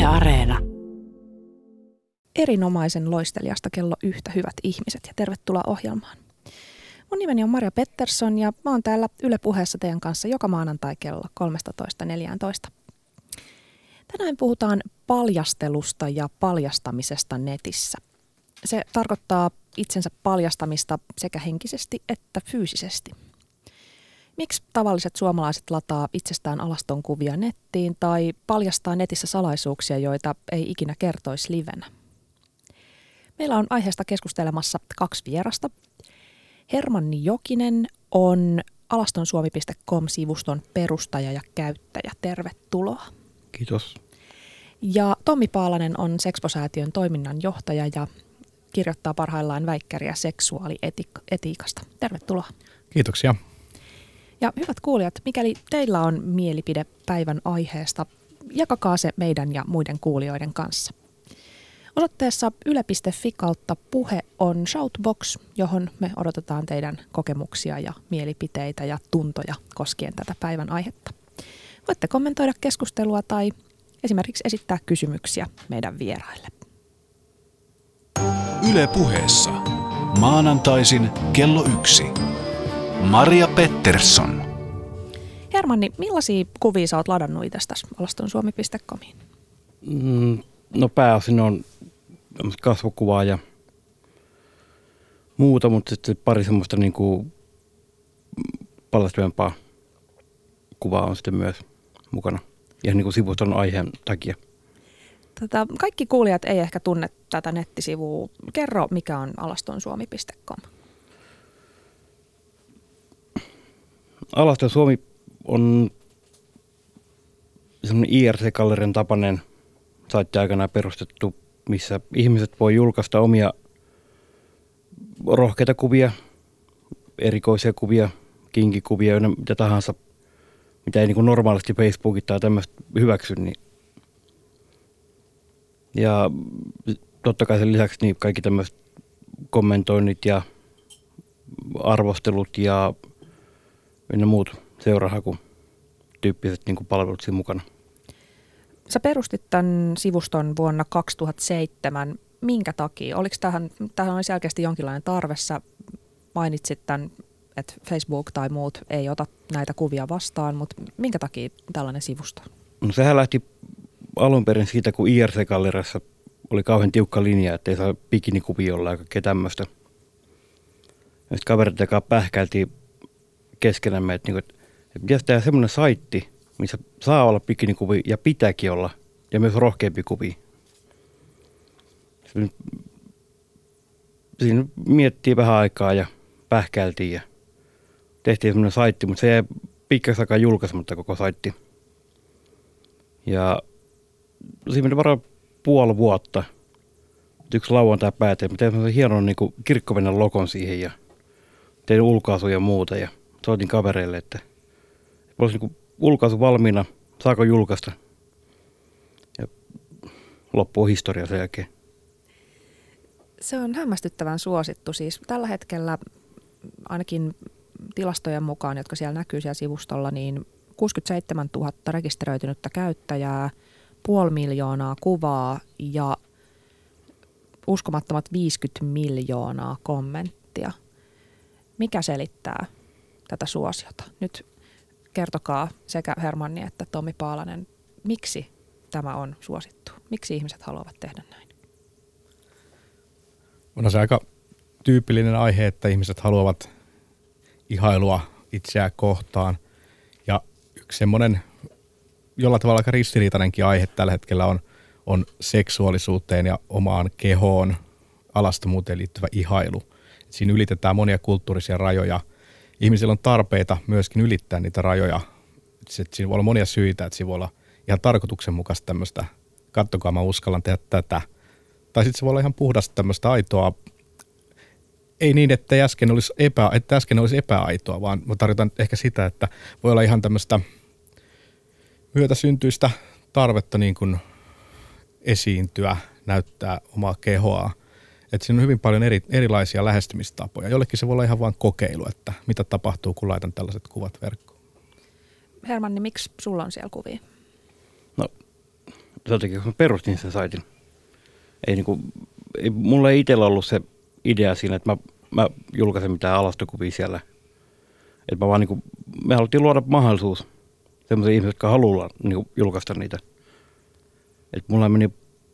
Areena. Erinomaisen loistelijasta kello yhtä hyvät ihmiset ja tervetuloa ohjelmaan. Mun nimeni on Maria Pettersson ja mä oon täällä Yle Puheessa teidän kanssa joka maanantai kello 13.14. Tänään puhutaan paljastelusta ja paljastamisesta netissä. Se tarkoittaa itsensä paljastamista sekä henkisesti että fyysisesti. Miksi tavalliset suomalaiset lataa itsestään alaston kuvia nettiin tai paljastaa netissä salaisuuksia, joita ei ikinä kertoisi livenä? Meillä on aiheesta keskustelemassa 2 vierasta. Hermanni Jokinen on alastonsuomi.com-sivuston perustaja ja käyttäjä. Tervetuloa. Kiitos. Ja Tommi Paalanen on Sexpo-säätiön toiminnanjohtaja ja kirjoittaa parhaillaan väikkäriä seksuaalietiikasta. Tervetuloa. Kiitoksia. Ja hyvät kuulijat, mikäli teillä on mielipide päivän aiheesta, jakakaa se meidän ja muiden kuulijoiden kanssa. Osoitteessa yle.fi/puhe on shoutbox, johon me odotetaan teidän kokemuksia ja mielipiteitä ja tuntoja koskien tätä päivän aihetta. Voitte kommentoida keskustelua tai esimerkiksi esittää kysymyksiä meidän vieraille. Yle Puheessa. Maanantaisin kello 1. Maria Pettersson. Hermanni, millaisia kuvia sä oot ladannut itsestäsi alastonsuomi.comiin? No pääosin on kasvokuvaa ja muuta, mutta sitten pari semmoista niinku paljastavempaa kuvaa on sitten myös mukana. Ihan niin kuin sivuston aiheen takia. Kaikki kuulijat ei ehkä tunne tätä nettisivua. Kerro, mikä on alastonsuomi.com? Alaston Suomi on semmoinen IRC-gallerian tapainen saitti aikanaan perustettu, missä ihmiset voi julkaista omia rohkeita kuvia, erikoisia kuvia, kinkikuvia, mitä tahansa, mitä ei niin kuin normaalisti Facebookit tai tämmöistä hyväksy. Niin. Ja totta kai sen lisäksi niin kaikki tämmöiset kommentoinnit ja arvostelut ja muut seurahaku-tyyppiset niin kuin palvelut siinä mukana. Sä perustit tämän sivuston vuonna 2007. Minkä takia? Oliko tähän oli selkeästi jonkinlainen tarve? Sä mainitsit tämän, että Facebook tai muut ei ota näitä kuvia vastaan, mutta minkä takia tällainen sivusto? No sehän lähti alun perin siitä, kun IRC-galleriassa oli kauhean tiukka linja, että ei saa bikinikuvia olla ja kaikkea tämmöistä. Ja sitten kaverit kanssa pähkäiltiin keskenämme, että pitäisi tehdä semmoinen saitti, missä saa olla bikinikuvia ja pitääkin olla, ja myös rohkeampi kuvia. Siinä miettii vähän aikaa ja pähkäiltiin ja tehtiin semmoinen saitti, mutta se jäi pitkäksi aikaa julkaisematta koko saitti. Ja siinä meni varmaan puoli vuotta. Yksi lauantai päätin, mä tein semmoisen hienon niin kirkkovenän logon siihen ja tein ulkaisuja ja muuta ja soitin kavereille, että olisi niin ulkaisu valmiina, saako julkaista. Ja loppuu historia sen jälkeen. Se on hämmästyttävän suosittu. Siis tällä hetkellä ainakin tilastojen mukaan, jotka siellä näkyy siellä sivustolla, niin 67 000 rekisteröitynyttä käyttäjää, 500 000 kuvaa ja uskomattomat 50 miljoonaa kommenttia. Mikä selittää tätä suosiota? Nyt kertokaa sekä Hermanni että Tommi Paalanen, miksi tämä on suosittu? Miksi ihmiset haluavat tehdä näin? On se aika tyypillinen aihe, että ihmiset haluavat ihailua itseään kohtaan. Ja yksi semmoinen jollain tavalla aika ristiriitainenkin aihe tällä hetkellä on seksuaalisuuteen ja omaan kehoon, alastomuuteen liittyvä ihailu. Siinä ylitetään monia kulttuurisia rajoja. Ihmisillä on tarpeita myöskin ylittää niitä rajoja. Siinä voi olla monia syitä, että siinä voi olla ihan tarkoituksenmukaista tämmöistä, kattokaa mä uskallan tehdä tätä. Tai sitten se voi olla ihan puhdasta tämmöistä aitoa, ei niin, että äsken olisi epäaitoa, vaan tarkoitan ehkä sitä, että voi olla ihan tämmöistä myötäsyntyistä tarvetta niin kuin esiintyä, näyttää omaa kehoa. Että siinä on hyvin paljon erilaisia lähestymistapoja. Jollekin se voi olla ihan vain kokeilu, että mitä tapahtuu, kun laitan tällaiset kuvat verkkoon. Hermanni, miksi sulla on siellä kuvia? No, sen takia, kun mä perustin sen saitin. Mulla ei itsellä ollut se idea siinä, että mä julkaisen mitään alastokuvia siellä. Että me haluttiin luoda mahdollisuus sellaisia ihmisiä, jotka haluaa julkaista niitä. Että mulla meni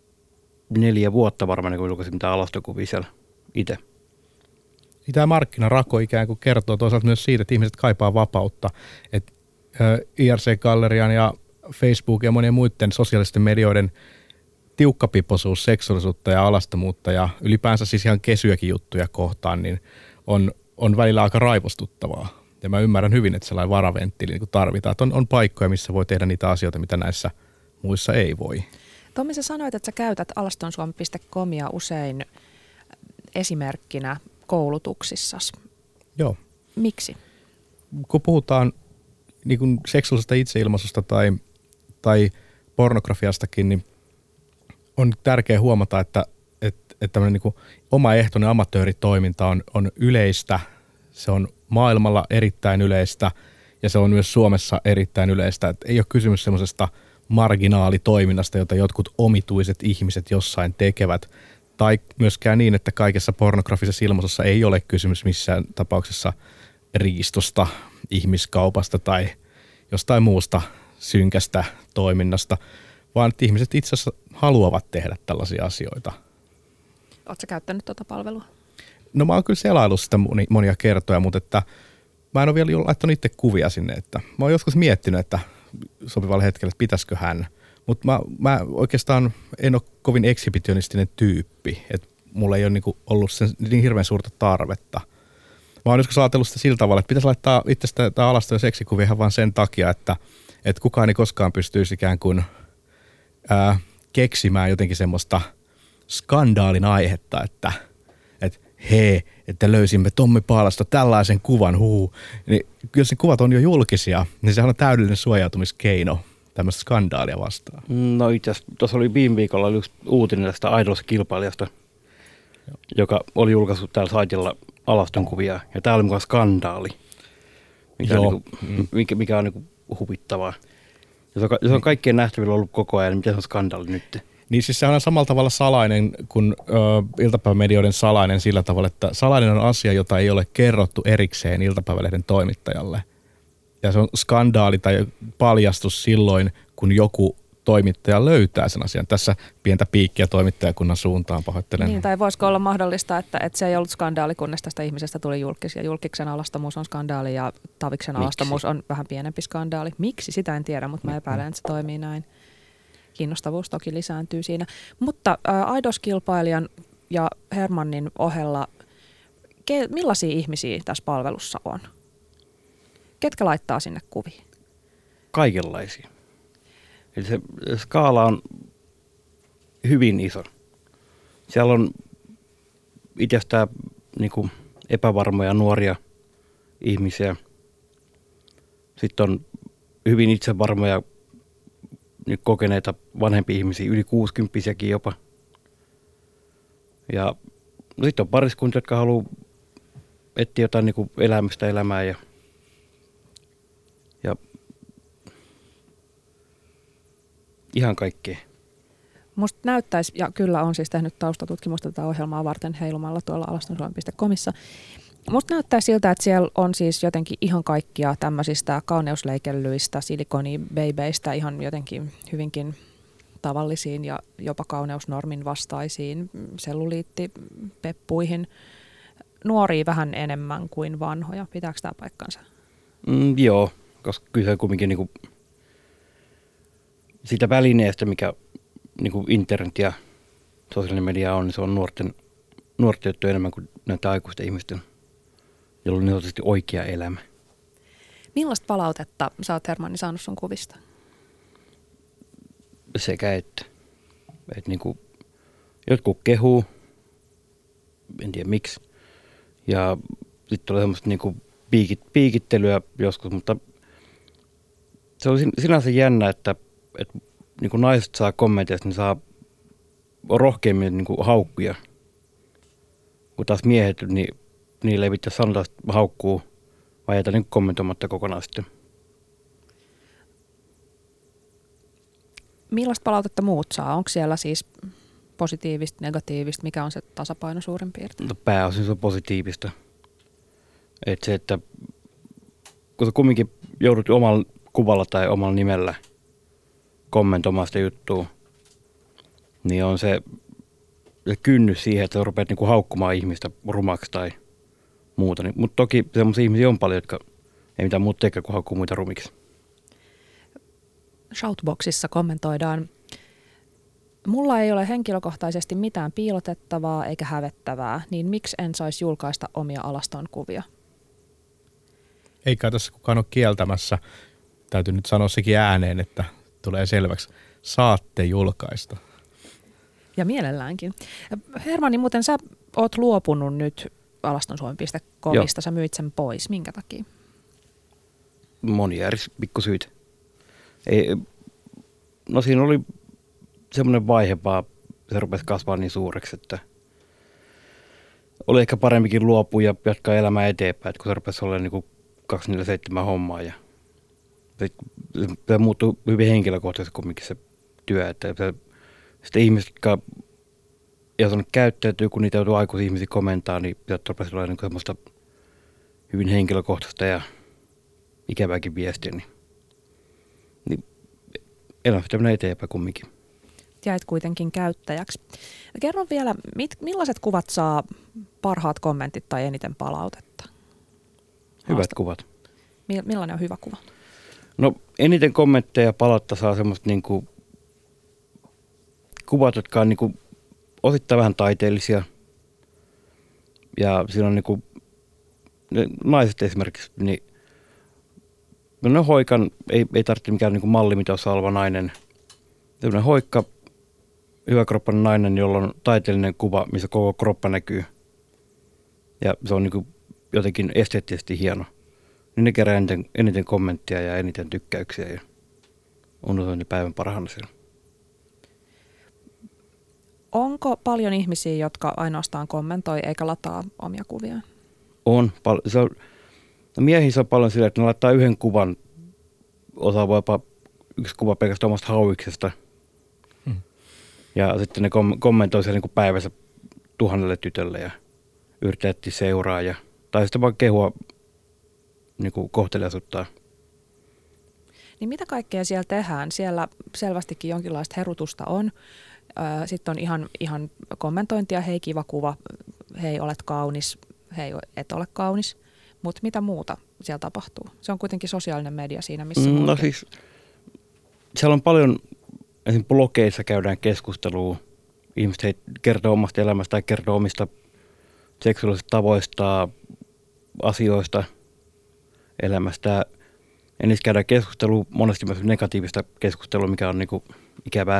4 vuotta varmaan, kun julkaisin mitään alastokuvia siellä itse. Tämä markkinarako ikään kuin kertoo toisaalta myös siitä, että ihmiset kaipaa vapautta. Että IRC-gallerian ja Facebook ja monien muiden sosiaalisten medioiden tiukkapipoisuus seksuaalisuutta ja alastomuutta ja ylipäänsä siis ihan kesyäkin juttuja kohtaan, niin on välillä aika raivostuttavaa. Ja mä ymmärrän hyvin, että sellainen varaventtiili niin tarvitaan. Että on paikkoja, missä voi tehdä niitä asioita, mitä näissä muissa ei voi. Tommi, sä sanoit, että sä käytät alastonsuomi.comia usein esimerkkinä koulutuksissasi. Joo. Miksi? Kun puhutaan niin kuin seksuaalisesta itseilmaisusta tai pornografiastakin, niin on tärkeää huomata, että tämmöinen niin kuin omaehtoinen amatööritoiminta on yleistä. Se on maailmalla erittäin yleistä ja se on myös Suomessa erittäin yleistä. Et ei ole kysymys semmoisesta marginaalitoiminnasta, jota jotkut omituiset ihmiset jossain tekevät. Tai myöskään niin, että kaikessa pornografisessa ilmaisussa ei ole kysymys missään tapauksessa riistosta, ihmiskaupasta tai jostain muusta synkästä toiminnasta, vaan että ihmiset itse asiassa haluavat tehdä tällaisia asioita. Oletko sä käyttänyt tuota palvelua? No mä oon kyllä selaillut sitä monia kertoja, mutta että mä en ole vielä laittanut itse kuvia sinne. Että mä oon joskus miettinyt, että sopivalla hetkellä, että pitäisikö hän. Mutta mä oikeastaan en ole kovin ekshibitionistinen tyyppi, että mulla ei ole niinku ollut niin hirveän suurta tarvetta. Mä oon joskus ajatellut sitä sillä tavalla, että pitäisi laittaa itsestä alastoja seksikuvia ihan vaan sen takia, että kukaan ei koskaan pystyisi ikään kuin keksimään jotenkin semmoista skandaalin aihetta, että että löysimme Tommi Paalasta tällaisen kuvan, niin kyllä se kuvat on jo julkisia, niin sehän on täydellinen suojautumiskeino tämmöistä skandaalia vastaan. No itse asiassa tuossa oli viime viikolla yksi uutinen tästä Idols-kilpailijasta, joka oli julkaissut täällä saitilla alastonkuvia, ja tämä oli mukaan skandaali, mikä on niin kuin huvittavaa. Jos on kaikkien nähtävillä ollut koko ajan, niin miten se on skandaali nyt? Niin siis sehän on samalla tavalla salainen kuin iltapäivämedioiden salainen sillä tavalla, että salainen on asia, jota ei ole kerrottu erikseen iltapäivälehden toimittajalle. Ja se on skandaali tai paljastus silloin, kun joku toimittaja löytää sen asian. Tässä pientä piikkiä toimittajakunnan suuntaan, pahoittelen. Niin, tai voisiko olla mahdollista, että se ei ollut skandaali, kunnes tästä ihmisestä tuli julkis. Ja julkiksen alastomuus on skandaali ja Taviksen alastomuus on vähän pienempi skandaali. Miksi? Sitä en tiedä, mutta mä epäilen, että se toimii näin. Kiinnostavuus toki lisääntyy siinä. Mutta Aidos-kilpailijan ja Hermannin ohella, millaisia ihmisiä tässä palvelussa on? Ketkä laittaa sinne kuvia? Kaikenlaisia. Eli se skaala on hyvin iso. Siellä on itsestään niin kuin epävarmoja nuoria ihmisiä. Sitten on hyvin itsevarmoja nyt kokeneita vanhempia ihmisiä, yli 60-vuotiaitakin jopa. Ja sitten on pariskuntia, jotka haluaa etsiä jotain niin kuin elämistä elämää ja ihan kaikkea. Musta näyttäisi, ja kyllä on siis tehnyt taustatutkimusta tätä ohjelmaa varten heilumalla tuolla alastonsuomi.comissa. Musta näyttää siltä, että siellä on siis jotenkin ihan kaikkia tämmöisistä kauneusleikellyistä, silikonibeibeistä ihan jotenkin hyvinkin tavallisiin ja jopa kauneusnormin vastaisiin selluliittipeppuihin. Nuoria vähän enemmän kuin vanhoja. Pitääkö tämä paikkansa? Joo, koska kyllä se kumminkin niinku siitä välineestä, mikä niinku internet ja sosiaalinen media on, niin se on nuorten juttu enemmän kuin näitä aikuisten ihmisten, jolla on niin sanotusti oikea elämä. Millaista palautetta sä oot, Hermanni, saanut sun kuvista? Sekä että niinku, jotkut kehuu, en tiedä miksi, ja sitten tulee semmoista niinku piikittelyä joskus, mutta se on sinänsä jännä, että niin kuin naiset saa kommenteista, niin saa rohkeammin niin kuin haukkuja. Kun taas miehet, niin niille ei pitäisi sanoa, että haukkuu, vai jätä niin kommentoimatta kokonaan sitten. Millaista palautetta muut saa? Onko siellä siis positiivista, negatiivista? Mikä on se tasapaino suurin piirtein? No, pääosin se on positiivista. Että se, että kun sä kumminkin joudut omalla kuvalla tai omalla nimellä kommentoimaan sitä juttua, niin on se kynnys siihen, että sä rupeat niinku haukkumaan ihmistä rumaksi tai muuta. Mutta toki sellaisia ihmisiä on paljon, jotka ei mitään muuta tekee kuin haukkuu muita rumiksi. Shoutboxissa kommentoidaan: mulla ei ole henkilökohtaisesti mitään piilotettavaa eikä hävettävää, niin miksi en saisi julkaista omia alastonkuvia? Eikä tässä kukaan ole kieltämässä. Täytyy nyt sanoa sekin ääneen, että tulee selväksi. Saatte julkaista. Ja mielelläänkin. Hermanni, muuten sä oot luopunut nyt alastonsuomi.comista. Sä myit sen pois. Minkä takia? Monia eri pikkusyitä. No siinä oli semmoinen vaihe vaan, se rupesi kasvaa niin suureksi, että oli ehkä parempikin luopua ja jatkaa elämää eteenpäin, että kun se rupesi olemaan niin kuin 24/7 hommaa ja se muuttui hyvin henkilökohtaisesti kumminkin se työ, että sitten ihmiset, jotka ei osannut käyttäytyä, kun niitä joutuu aikuisia ihmisiä komentaa, niin sieltä rupesi olemaan niin semmoista hyvin henkilökohtaista ja ikävääkin viestiä, niin elämä menee eteenpäin kumminkin. Jäit kuitenkin käyttäjäksi. Kerro vielä, millaiset kuvat saa parhaat kommentit tai eniten palautetta? Hyvät kuvat. Millainen on hyvä kuva? No eniten kommentteja ja palautetta saa semmoista niinku kuvat, jotka on niinku osittain vähän taiteellisia. Ja siinä on niinku naiset esimerkiksi, niin no hoikan, ei tarvitse mikään niinku malli, mitä osaa oleva nainen. Sellainen hoikka, hyväkroppainen nainen, jolla on taiteellinen kuva, missä koko kroppa näkyy. Ja se on niinku jotenkin esteettisesti hieno. Niin ne kerää eniten kommenttia ja eniten tykkäyksiä ja on ne päivän parhaana siellä. Onko paljon ihmisiä, jotka ainoastaan kommentoi eikä lataa omia kuviaan? On. Miehissä on paljon sillä, että ne laittaa yhden kuvan, osaa voipa yksi kuva pelkästään omasta hauiksesta. Ja sitten ne kommentoi siellä niin päivässä 1000 tytölle ja yrittää etsiä seuraajaa. Tai sitten vaan kehua niin kohteliaisuuttaan. Niin mitä kaikkea siellä tehdään? Siellä selvästikin jonkinlaista herutusta on. Sitten on ihan kommentointia, hei kiva kuva, hei olet kaunis, hei et ole kaunis. Mutta mitä muuta siellä tapahtuu? Se on kuitenkin sosiaalinen media siinä, missä No siis, siellä on paljon, esimerkiksi blogeissa käydään keskustelua. Ihmiset kertoo omasta elämästä tai kertoo omista seksuaalisista tavoista, asioista, elämästä. Ja niissä käydään keskustelua, monesti myös negatiivista keskustelua, mikä on niinku ikävää.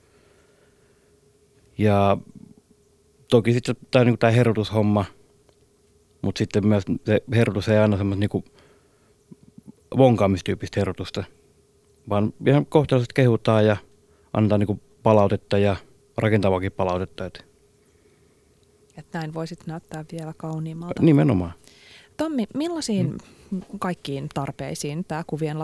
Ja toki sitten tämä niinku herutushomma, mutta sitten myös se herutus ei aina semmoista niinku vonkaamistyyppistä herutusta, vaan ihan kohtalaisesti kehutaan ja antaa niinku palautetta ja rakentavaakin palautetta. Että näin voisit näyttää vielä kauniimmalta. Nimenomaan. Tommi, millaisiin kaikkiin tarpeisiin tämä kuvien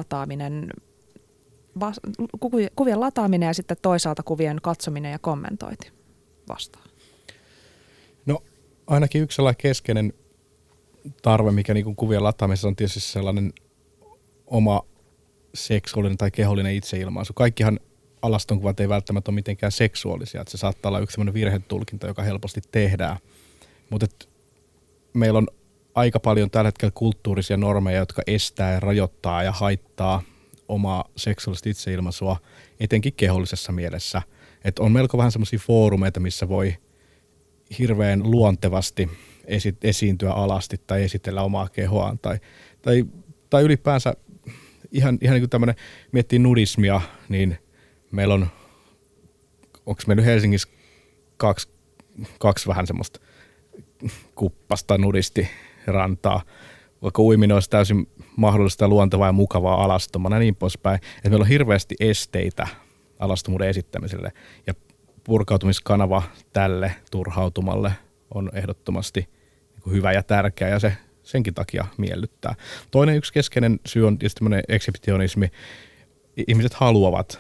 lataaminen ja sitten toisaalta kuvien katsominen ja kommentointi vastaa? No ainakin yksi sellainen keskeinen tarve, mikä niin kuin kuvien lataamisessa on tietysti sellainen oma seksuaalinen tai kehollinen itseilmaisu. Kaikkihan alastonkuvat ei välttämättä ole mitenkään seksuaalisia, että se saattaa olla yksi sellainen virhetulkinta, joka helposti tehdään. Mutta meillä on aika paljon tällä hetkellä kulttuurisia normeja, jotka estää ja rajoittaa ja haittaa omaa seksuaalista itseilmaisua, etenkin kehollisessa mielessä. Että on melko vähän semmoisia foorumeita, missä voi hirveän luontevasti esiintyä alasti tai esitellä omaa kehoaan. Tai ylipäänsä ihan niin kuin tämmöinen, miettii nudismia, niin meillä on, onko meillä Helsingissä kaksi vähän semmoista kuppasta nudistirantaa, vaikka uiminen olisi täysin mahdollista, luontevaa ja mukavaa alastomana ja niin poispäin. Että meillä on hirveästi esteitä alastomuuden esittämiselle ja purkautumiskanava tälle turhautumalle on ehdottomasti hyvä ja tärkeä ja se senkin takia miellyttää. Toinen yksi keskeinen syy on tietysti tämmöinen ekshibitionismi. Ihmiset haluavat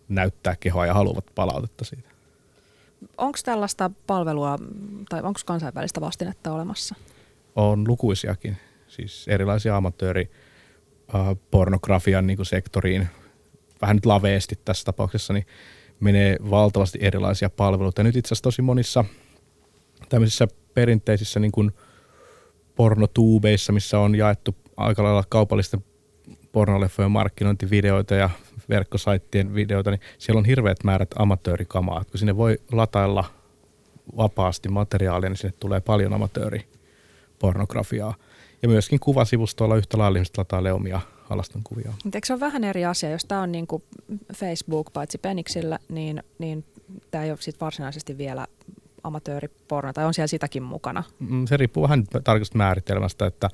näyttää kehoa ja haluavat palautetta siitä. Onko tällaista palvelua tai onko kansainvälistä vastinetta olemassa? On lukuisiakin, siis erilaisia pornografian niin kuin sektoriin, vähän nyt laveesti tässä tapauksessa, niin menee valtavasti erilaisia palveluita. Ja nyt itse asiassa tosi monissa tämmöisissä perinteisissä niin kuin pornotuubeissa, missä on jaettu aika lailla kaupallisten pornoleffojen markkinointivideoita ja verkkosaittien videoita, niin siellä on hirveät määrät amatöörikamaa. Kun sinne voi latailla vapaasti materiaalia, niin sinne tulee paljon amatööripornografiaa. Ja myöskin kuvasivustoilla yhtä lailla ihmiset latailee omia alastonkuvia. Mutta eikö se ole vähän eri asia, jos tämä on niin kuin Facebook paitsi peniksillä, niin tämä ei ole sit varsinaisesti vielä amatööriporno, tai on siellä sitäkin mukana? Se riippuu vähän tarkasta määritelmästä, että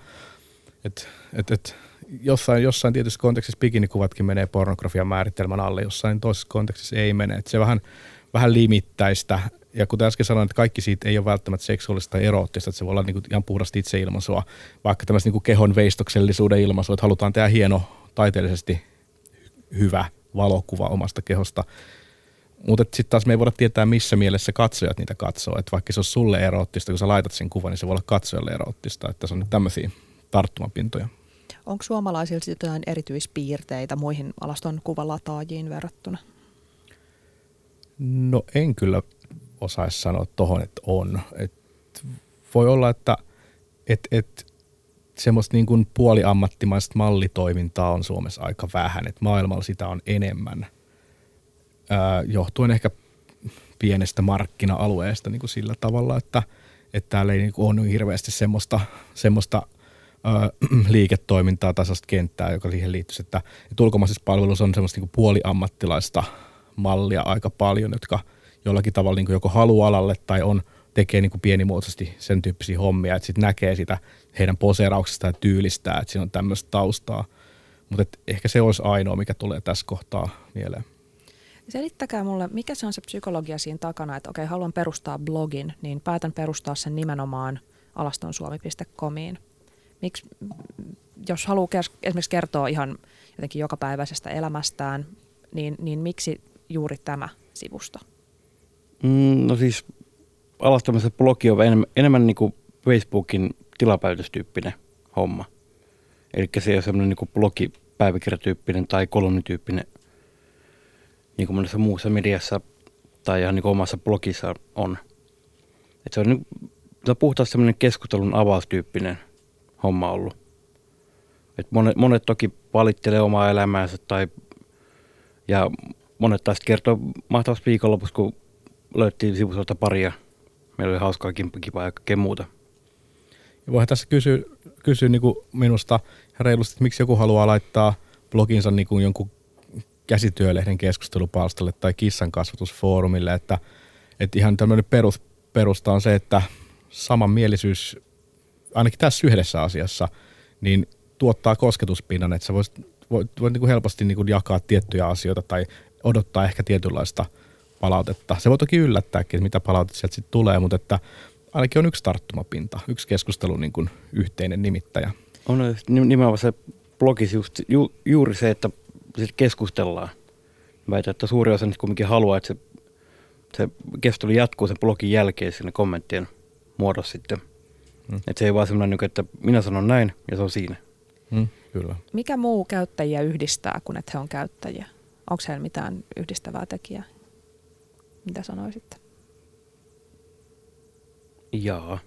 jossain tietyssä kontekstissa bikinikuvatkin menee pornografian määritelmän alle, jossain toisessa kontekstissa ei mene. Että se vähän limittäistä. Ja kuten äsken sanoin, että kaikki siitä ei ole välttämättä seksuaalista tai eroottista, että se voi olla niinku ihan puhdasta itseilmaisua, vaikka tämmöistä niinku kehon veistoksellisuuden ilmaisua, että halutaan tehdä hieno, taiteellisesti hyvä valokuva omasta kehosta. Mutta sitten taas me ei voida tietää, missä mielessä katsojat niitä katsoo. Että vaikka se on sulle eroottista, kun sä laitat sen kuvan, niin se voi olla katsojalle eroottista. Että se on nyt tämmöisiä tarttumapintoja. Onko suomalaisilla jotain erityispiirteitä muihin alaston kuvalataajiin verrattuna? No en kyllä osaisi sanoa tohon, että on. Voi olla, että semmoista niin kuin puoliammattimaista mallitoimintaa on Suomessa aika vähän. Että maailmalla sitä on enemmän. Johtuen ehkä pienestä markkina-alueesta niin kuin sillä tavalla, että täällä ei niin kuin ole hirveästi semmoista liiketoimintaa, tasaista kenttää, joka siihen liittyisi, että ulkomaisissa palveluissa on semmoista niin kuin puoliammattilaista mallia aika paljon, jotka jollakin tavalla niin kuin joko haluaa alalle tai tekee niin kuin pienimuotoisesti sen tyyppisiä hommia, että sitten näkee sitä heidän poseerauksesta ja tyylistää, että siinä on tämmöistä taustaa. Mutta ehkä se olisi ainoa, mikä tulee tässä kohtaa mieleen. Selittäkää mulle, mikä se on se psykologia siinä takana, että okei, haluan perustaa blogin, niin päätän perustaa sen nimenomaan alastonsuomi.comiin. Miksi, jos haluaa esimerkiksi kertoa ihan jotenkin jokapäiväisestä elämästään, niin miksi juuri tämä sivusto? No siis alastomassa blogi on enemmän niin kuin Facebookin tilapäytöstyyppinen homma. Eli se ei ole semmoinen niin kuin blogipäiväkirjatyyppinen tai kolumnityyppinen, niin kuin monessa muussa mediassa tai ihan niin kuin omassa blogissa on. Et se on puhtaasti semmoinen keskustelun avaustyyppinen homma ollut. Et monet toki valittelee omaa elämäänsä ja monet taas kertoo mahtavasti viikonlopussa, kun löyttiin sivustolta paria. Meillä oli hauskaa kimppakipaa ja kaikkea muuta. Ja voihan tässä kysyä niin kuin minusta reilusti, että miksi joku haluaa laittaa bloginsa niin kuin jonkun käsityölehden keskustelupalstalle tai kissan kasvatusfoorumille, että ihan tämmöinen perusta on se, että samanmielisyys, ainakin tässä yhdessä asiassa, niin tuottaa kosketuspinnan, että sä voit niin kuin helposti niin kuin jakaa tiettyjä asioita tai odottaa ehkä tietynlaista palautetta. Se voi toki yllättääkin, että mitä palautetta sieltä sitten tulee, mutta että ainakin on yksi tarttumapinta, yksi keskustelun niin kuin yhteinen nimittäjä. On nimenomaan se blogissa juuri se, että sitten keskustellaan. Väitän, että suuri osa niistä kumminkin haluaa, että se keskustelu jatkuu sen blogin jälkeen sinne kommenttien muodossa sitten. Että se ei vaan semmoinen, että minä sanon näin ja se on siinä. Kyllä. Mikä muu käyttäjiä yhdistää, kun että he on käyttäjiä? Onko heillä mitään yhdistävää tekijää? Mitä sanoisitte? Jaa.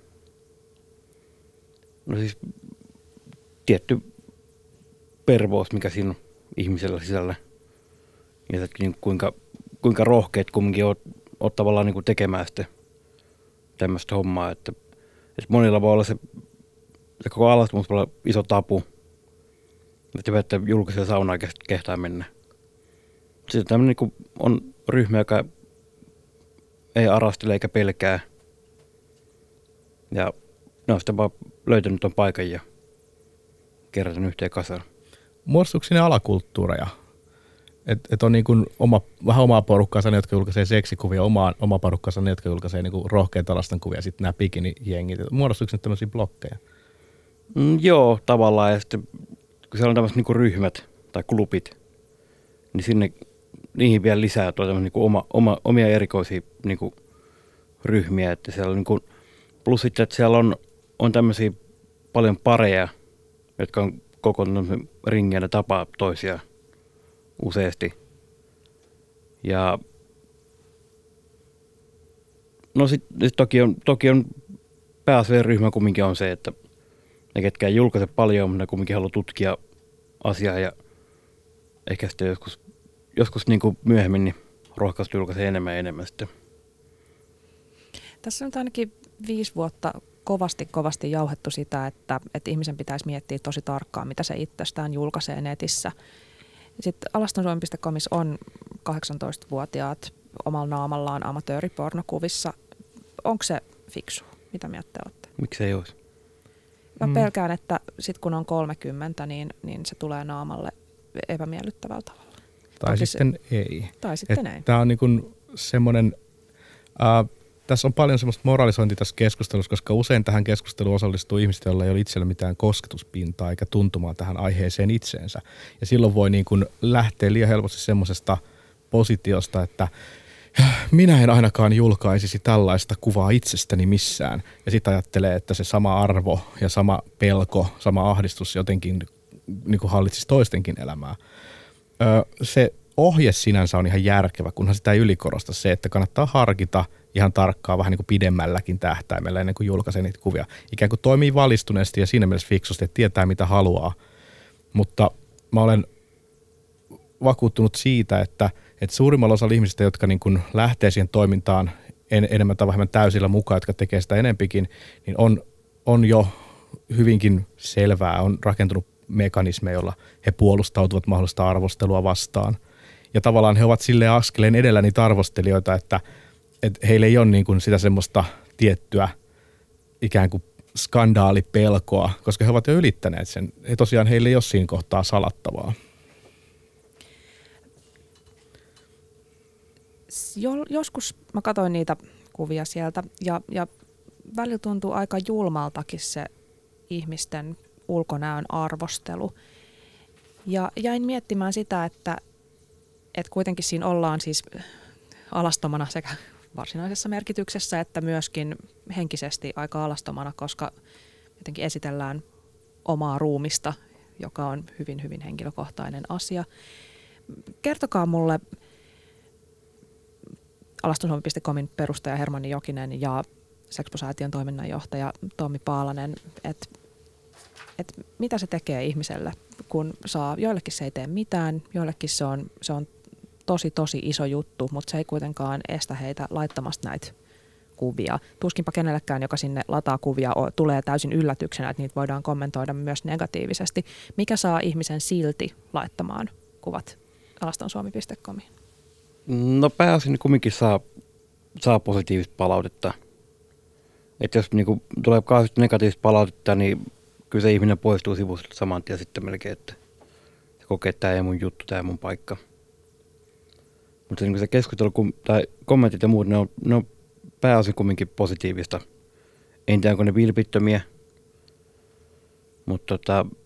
No siis tietty pervous, mikä siinä on ihmisellä sisällä. Ja niin kuinka rohkeat kumminkin oot tavallaan niin kuin tekemään sitten tämmöistä hommaa. Että monilla voi olla se koko alastomuus voi olla iso tabu. Että julkisella saunaan kehtaa mennä. Sitten tämmöinen niin kuin on ryhmä, joka ei arastele eikä pelkää. Ja ne on sitten vaan löytänyt ton paikan ja kerätyn yhteen kasaan. Muodostuuko sinne alakulttuureja? Et on niin kuin vähän omaa porukkaansa ne, jotka julkaisee seksikuvia, oma porukkaansa ne, jotka julkaisee niin kuin rohkeita lastenkuvia, sitten nämä bikini-jengit. Muodostuuko sinne tämmöisiä blokkeja? Joo, tavallaan. Ja sitten kun siellä on tämmöiset niin kuin ryhmät tai klubit, niin sinne niihin vielä lisää niin kuin omia erikoisia niin kuin ryhmiä. Että siellä on, niin kuin, plus sitten, että siellä on tämmöisiä paljon pareja, jotka on kokoontunut ringiä ja tapaa toisia useasti. Ja no sitten toki on pääasiallinen ryhmä kumminkin on se, että ne ketkä ei julkaise paljon, mutta ne kumminkin haluaa tutkia asiaa ja ehkä sitten joskus niin kuin myöhemmin niin rohkaistu julkaisee enemmän ja enemmän sitten. Tässä on ainakin 5 vuotta kovasti jauhettu sitä, että ihmisen pitäisi miettiä tosi tarkkaan, mitä se itsestään julkaisee netissä. Sitten alastonsuomi.comissa on 18-vuotiaat omalla naamallaan amatööripornokuvissa. Onko se fiksu? Mitä mieltä te olette? Miksi ei olisi? Mä pelkään, että sit kun on 30, niin se tulee naamalle epämiellyttävällä tavalla. Tai sitten ei. Tai sitten ei. Tämä on niin kuin semmoinen, tässä on paljon semmoista moralisointia tässä keskustelussa, koska usein tähän keskusteluun osallistuu ihmiset, joilla ei ole itsellä mitään kosketuspintaa eikä tuntumaa tähän aiheeseen itseensä. Ja silloin voi niin kuin lähteä liian helposti semmoisesta positiosta, että minä en ainakaan julkaisisi tällaista kuvaa itsestäni missään. Ja sitten ajattelee, että se sama arvo ja sama pelko, sama ahdistus jotenkin niin kuin hallitsisi toistenkin elämää. Se ohje sinänsä on ihan järkevä, kunhan sitä ei ylikorosta se, että kannattaa harkita ihan tarkkaan vähän niin kuin pidemmälläkin tähtäimellä ennen kuin julkaisee niitä kuvia. Ikään kuin toimii valistuneesti ja siinä mielessä fiksusti, että tietää mitä haluaa. Mutta mä olen vakuuttunut siitä, että suurimmalla osalla ihmisistä, jotka niin kuin lähtee siihen toimintaan enemmän tai vähemmän täysillä mukaan, jotka tekee sitä enempikin, niin on jo hyvinkin selvää, on rakentunut mekanismeja, joilla he puolustautuvat mahdollista arvostelua vastaan. Ja tavallaan he ovat silleen askeleen edellä niitä arvostelijoita, että heillä ei ole niin kuin sitä semmoista tiettyä ikään kuin skandaalipelkoa, koska he ovat jo ylittäneet sen. He tosiaan heillä ei ole siinä kohtaa salattavaa. Joskus mä katsoin niitä kuvia sieltä ja välillä tuntuu aika julmaltakin se ihmisten ulkonäön arvostelu. Ja jäin miettimään sitä, että kuitenkin siinä ollaan siis alastomana sekä varsinaisessa merkityksessä että myöskin henkisesti aika alastomana, koska jotenkin esitellään omaa ruumista, joka on hyvin, hyvin henkilökohtainen asia. Kertokaa mulle alastonsuomi.comin perustaja Hermanni Jokinen ja Sexpo-säätiön toiminnanjohtaja Tommi Paalanen, että mitä se tekee ihmiselle, kun joillekin se ei tee mitään, joillekin se on tosi iso juttu, mutta se ei kuitenkaan estä heitä laittamasta näitä kuvia. Tuskinpa kenellekään, joka sinne lataa kuvia, tulee täysin yllätyksenä, että niitä voidaan kommentoida myös negatiivisesti. Mikä saa ihmisen silti laittamaan kuvat alastonsuomi.comiin? No pääosin kumminkin saa positiivista palautetta. Että jos niinku tulee kauheasti negatiivista palautetta, niin kyllä se ihminen poistuu sivusilta saman tien sitten melkein, että se kokee, että tämä ei mun juttu, tämä ei mun paikka. Mutta niin se keskustelu tai kommentit ja muut, ne on pääosin kumminkin positiivista. En tiedä, onko ne vilpittömiä, mutta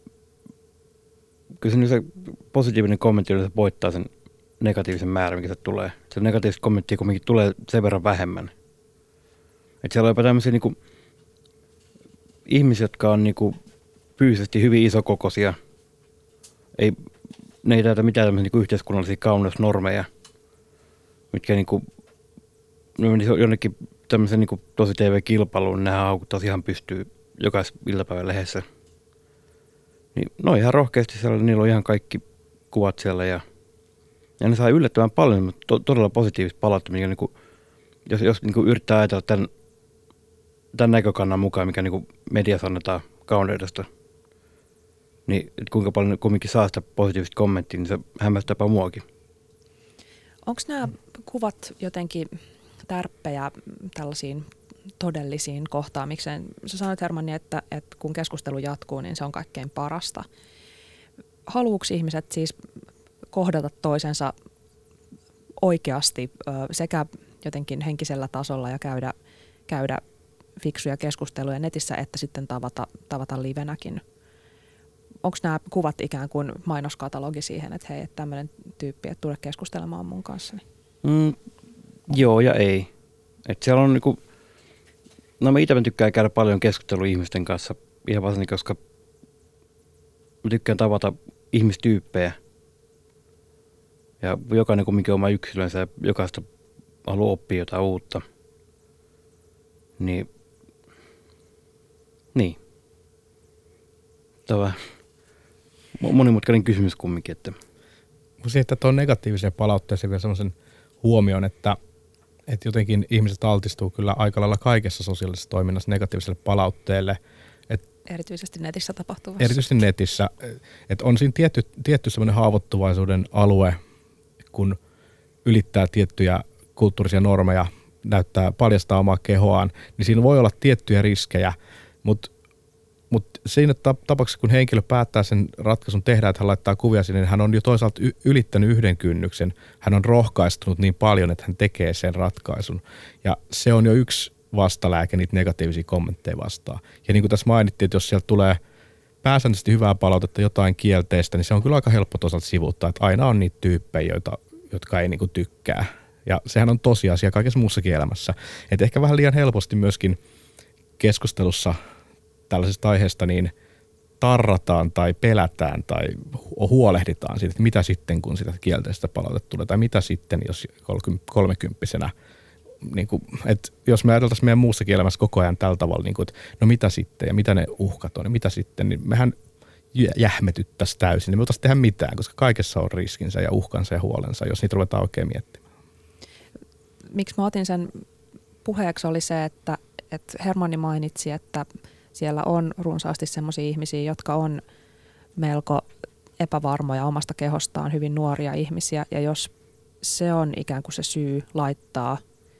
kyllä se positiivinen kommentti yleensä voittaa sen negatiivisen määrän, mikä se tulee. Se negatiivista kommenttia kumminkin tulee sen verran vähemmän. Että siellä on jopa tämmöisiä niinku ihmisiä, jotka on niinku fyysisesti hyvin isokokoisia. Ne ei täytä mitään tämmöisiä niinku yhteiskunnallisia kauneusnormeja, mitkä niinku, ne menisivät jonnekin tämmöisen niinku tosi TV-kilpailuun, niin nehän haukuttaisi ihan pystyy jokaisen iltapäivän lehdessä. Niin no ihan rohkeasti siellä, niillä on ihan kaikki kuvat siellä ja ne saa yllättävän paljon, mutta todella positiivista palautetta, mikä niinku, jos niinku yrittää ajatella tämän näkökannan mukaan, mikä niinku mediassa annetaan kauneudesta, niin kuinka paljon kumminkin saa sitä positiivista kommenttia, niin se hämmästääpä muakin. Onko nämä kuvat jotenkin tärppejä tällaisiin todellisiin kohtaamikseen? Sä sanoit, Hermanni, että kun keskustelu jatkuu, niin se on kaikkein parasta. Haluuks ihmiset siis kohdata toisensa oikeasti sekä jotenkin henkisellä tasolla ja käydä fiksuja keskusteluja netissä, että sitten tavata livenäkin? onko nämä kuvat ikään kuin mainoskatalogi siihen, että hei, että tämmöinen tyyppi, että tule keskustelemaan mun kanssani? Joo ja ei. Et siellä on niinku, no mä itse tykkään käydä paljon keskustelua ihmisten kanssa ihan vaan koska mä tykkään tavata ihmistyyppejä. Ja jokainen kumminkin oma yksilönsä ja jokaista haluaa oppia jotain uutta. Niin. Tämä on monimutkainen kysymys kumminkin. Että. Siitä tuon negatiivisen palautteeseen vielä sellaisen huomioon, että jotenkin ihmiset altistuu kyllä aika lailla kaikessa sosiaalisessa toiminnassa negatiiviselle palautteelle. Erityisesti netissä tapahtuvassa. Erityisesti netissä. Että on siinä tietty semmoinen haavoittuvaisuuden alue, kun ylittää tiettyjä kulttuurisia normeja, paljastaa omaa kehoaan, niin siinä voi olla tiettyjä riskejä, mutta siinä tapauksessa, kun henkilö päättää sen ratkaisun tehdä, että hän laittaa kuvia sinne, niin hän on jo toisaalta ylittänyt yhden kynnyksen. Hän on rohkaistunut niin paljon, että hän tekee sen ratkaisun. Ja se on jo yksi vastalääke niitä negatiivisia kommentteja vastaan. Ja niin kuin tässä mainittiin, että jos sieltä tulee pääsääntöisesti hyvää palautetta, jotain kielteistä, niin se on kyllä aika helppo toisaalta sivuuttaa, että aina on niitä tyyppejä, jotka ei niin kuin tykkää. Ja sehän on tosiasia kaikessa muussakin elämässä. Että ehkä vähän liian helposti myöskin keskustelussa tällaisesta aiheesta niin tarrataan tai pelätään tai huolehditaan siitä, että mitä sitten, kun sitä kielteistä palautetta tulee, tai mitä sitten, jos 30-vuotiaana, niin kuin, että jos me ajateltaisiin meidän muussakin elämässä koko ajan tällä tavalla, niin kuin, että no mitä sitten ja mitä ne uhkat on ja mitä sitten, niin mehän jähmetyttäisiin täysin, niin me oltaisiin tehdä mitään, koska kaikessa on riskinsä ja uhkansa ja huolensa, jos niitä ruvetaan oikein miettimään. Miksi mä otin sen puheeksi oli se, että Hermanni mainitsi, että siellä on runsaasti sellaisia ihmisiä, jotka on melko epävarmoja omasta kehostaan, hyvin nuoria ihmisiä. Ja jos se on ikään kuin se syy laittaa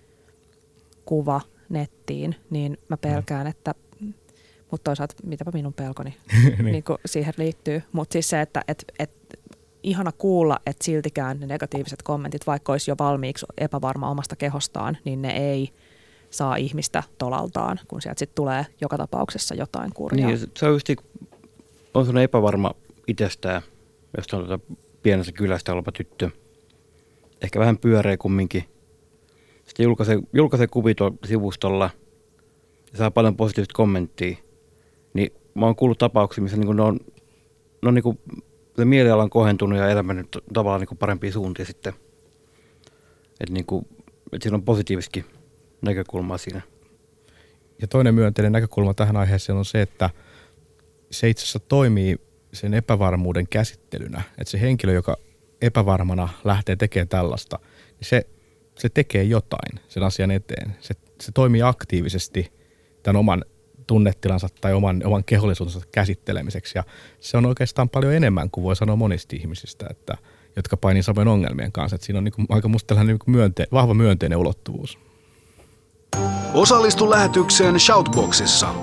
kuva nettiin, niin mä pelkään, että, mutta toisaalta mitäpä minun pelkoni niin kuin siihen liittyy. Mutta siis se, että ihana kuulla, että siltikään ne negatiiviset kommentit, vaikka olisi jo valmiiksi epävarma omasta kehostaan, niin ne ei saa ihmistä tolaltaan, kun sieltä sitten tulee joka tapauksessa jotain kurjaa. Niin, se on just on sellainen epävarma itsestään, jos on pienessä kylästä oleva tyttö. Ehkä vähän pyöreä kumminkin. Sitten julkaisee kuvia sivustolla ja saa paljon positiivista kommenttia. Niin mä oon kuullut tapauksia, missä niin ne on niin kuin, se mieliala on kohentunut ja elämä nyt tavallaan niin kuin parempia suuntia sitten. Että niin kuin, että siinä on positiivisesti näkökulmaa siinä. Ja toinen myönteinen näkökulma tähän aiheeseen on se, että se itse asiassa toimii sen epävarmuuden käsittelynä. Että se henkilö, joka epävarmana lähtee tekemään tällaista, niin se tekee jotain sen asian eteen. Se toimii aktiivisesti tämän oman tunnetilansa tai oman kehollisuutensa käsittelemiseksi. Ja se on oikeastaan paljon enemmän kuin voi sanoa monista ihmisistä, jotka painii samojen ongelmien kanssa. Että siinä on niin kuin aika musta tällainen niin vahva myönteinen ulottuvuus. Osallistu lähetykseen Shoutboxissa.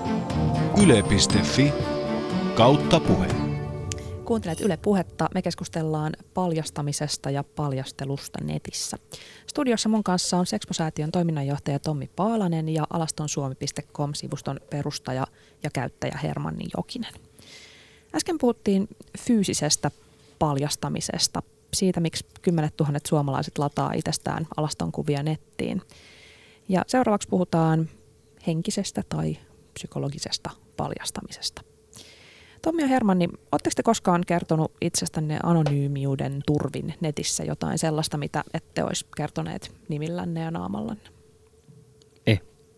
yle.fi/puhe. Kuuntelet Yle Puhetta. Me keskustellaan paljastamisesta ja paljastelusta netissä. Studiossa mun kanssa on Sexpo-säätiön toiminnanjohtaja Tommi Paalanen ja alastonsuomi.com-sivuston perustaja ja käyttäjä Hermanni Jokinen. Äsken puhuttiin fyysisestä paljastamisesta, siitä miksi 10 000 suomalaiset lataa itsestään alastonkuvia nettiin. Ja seuraavaksi puhutaan henkisestä tai psykologisesta paljastamisesta. Tommi ja Hermanni, oletteko te koskaan kertonut itsestänne anonyymiuden turvin netissä jotain sellaista, mitä ette olisi kertoneet nimillänne ja naamallanne? Ei.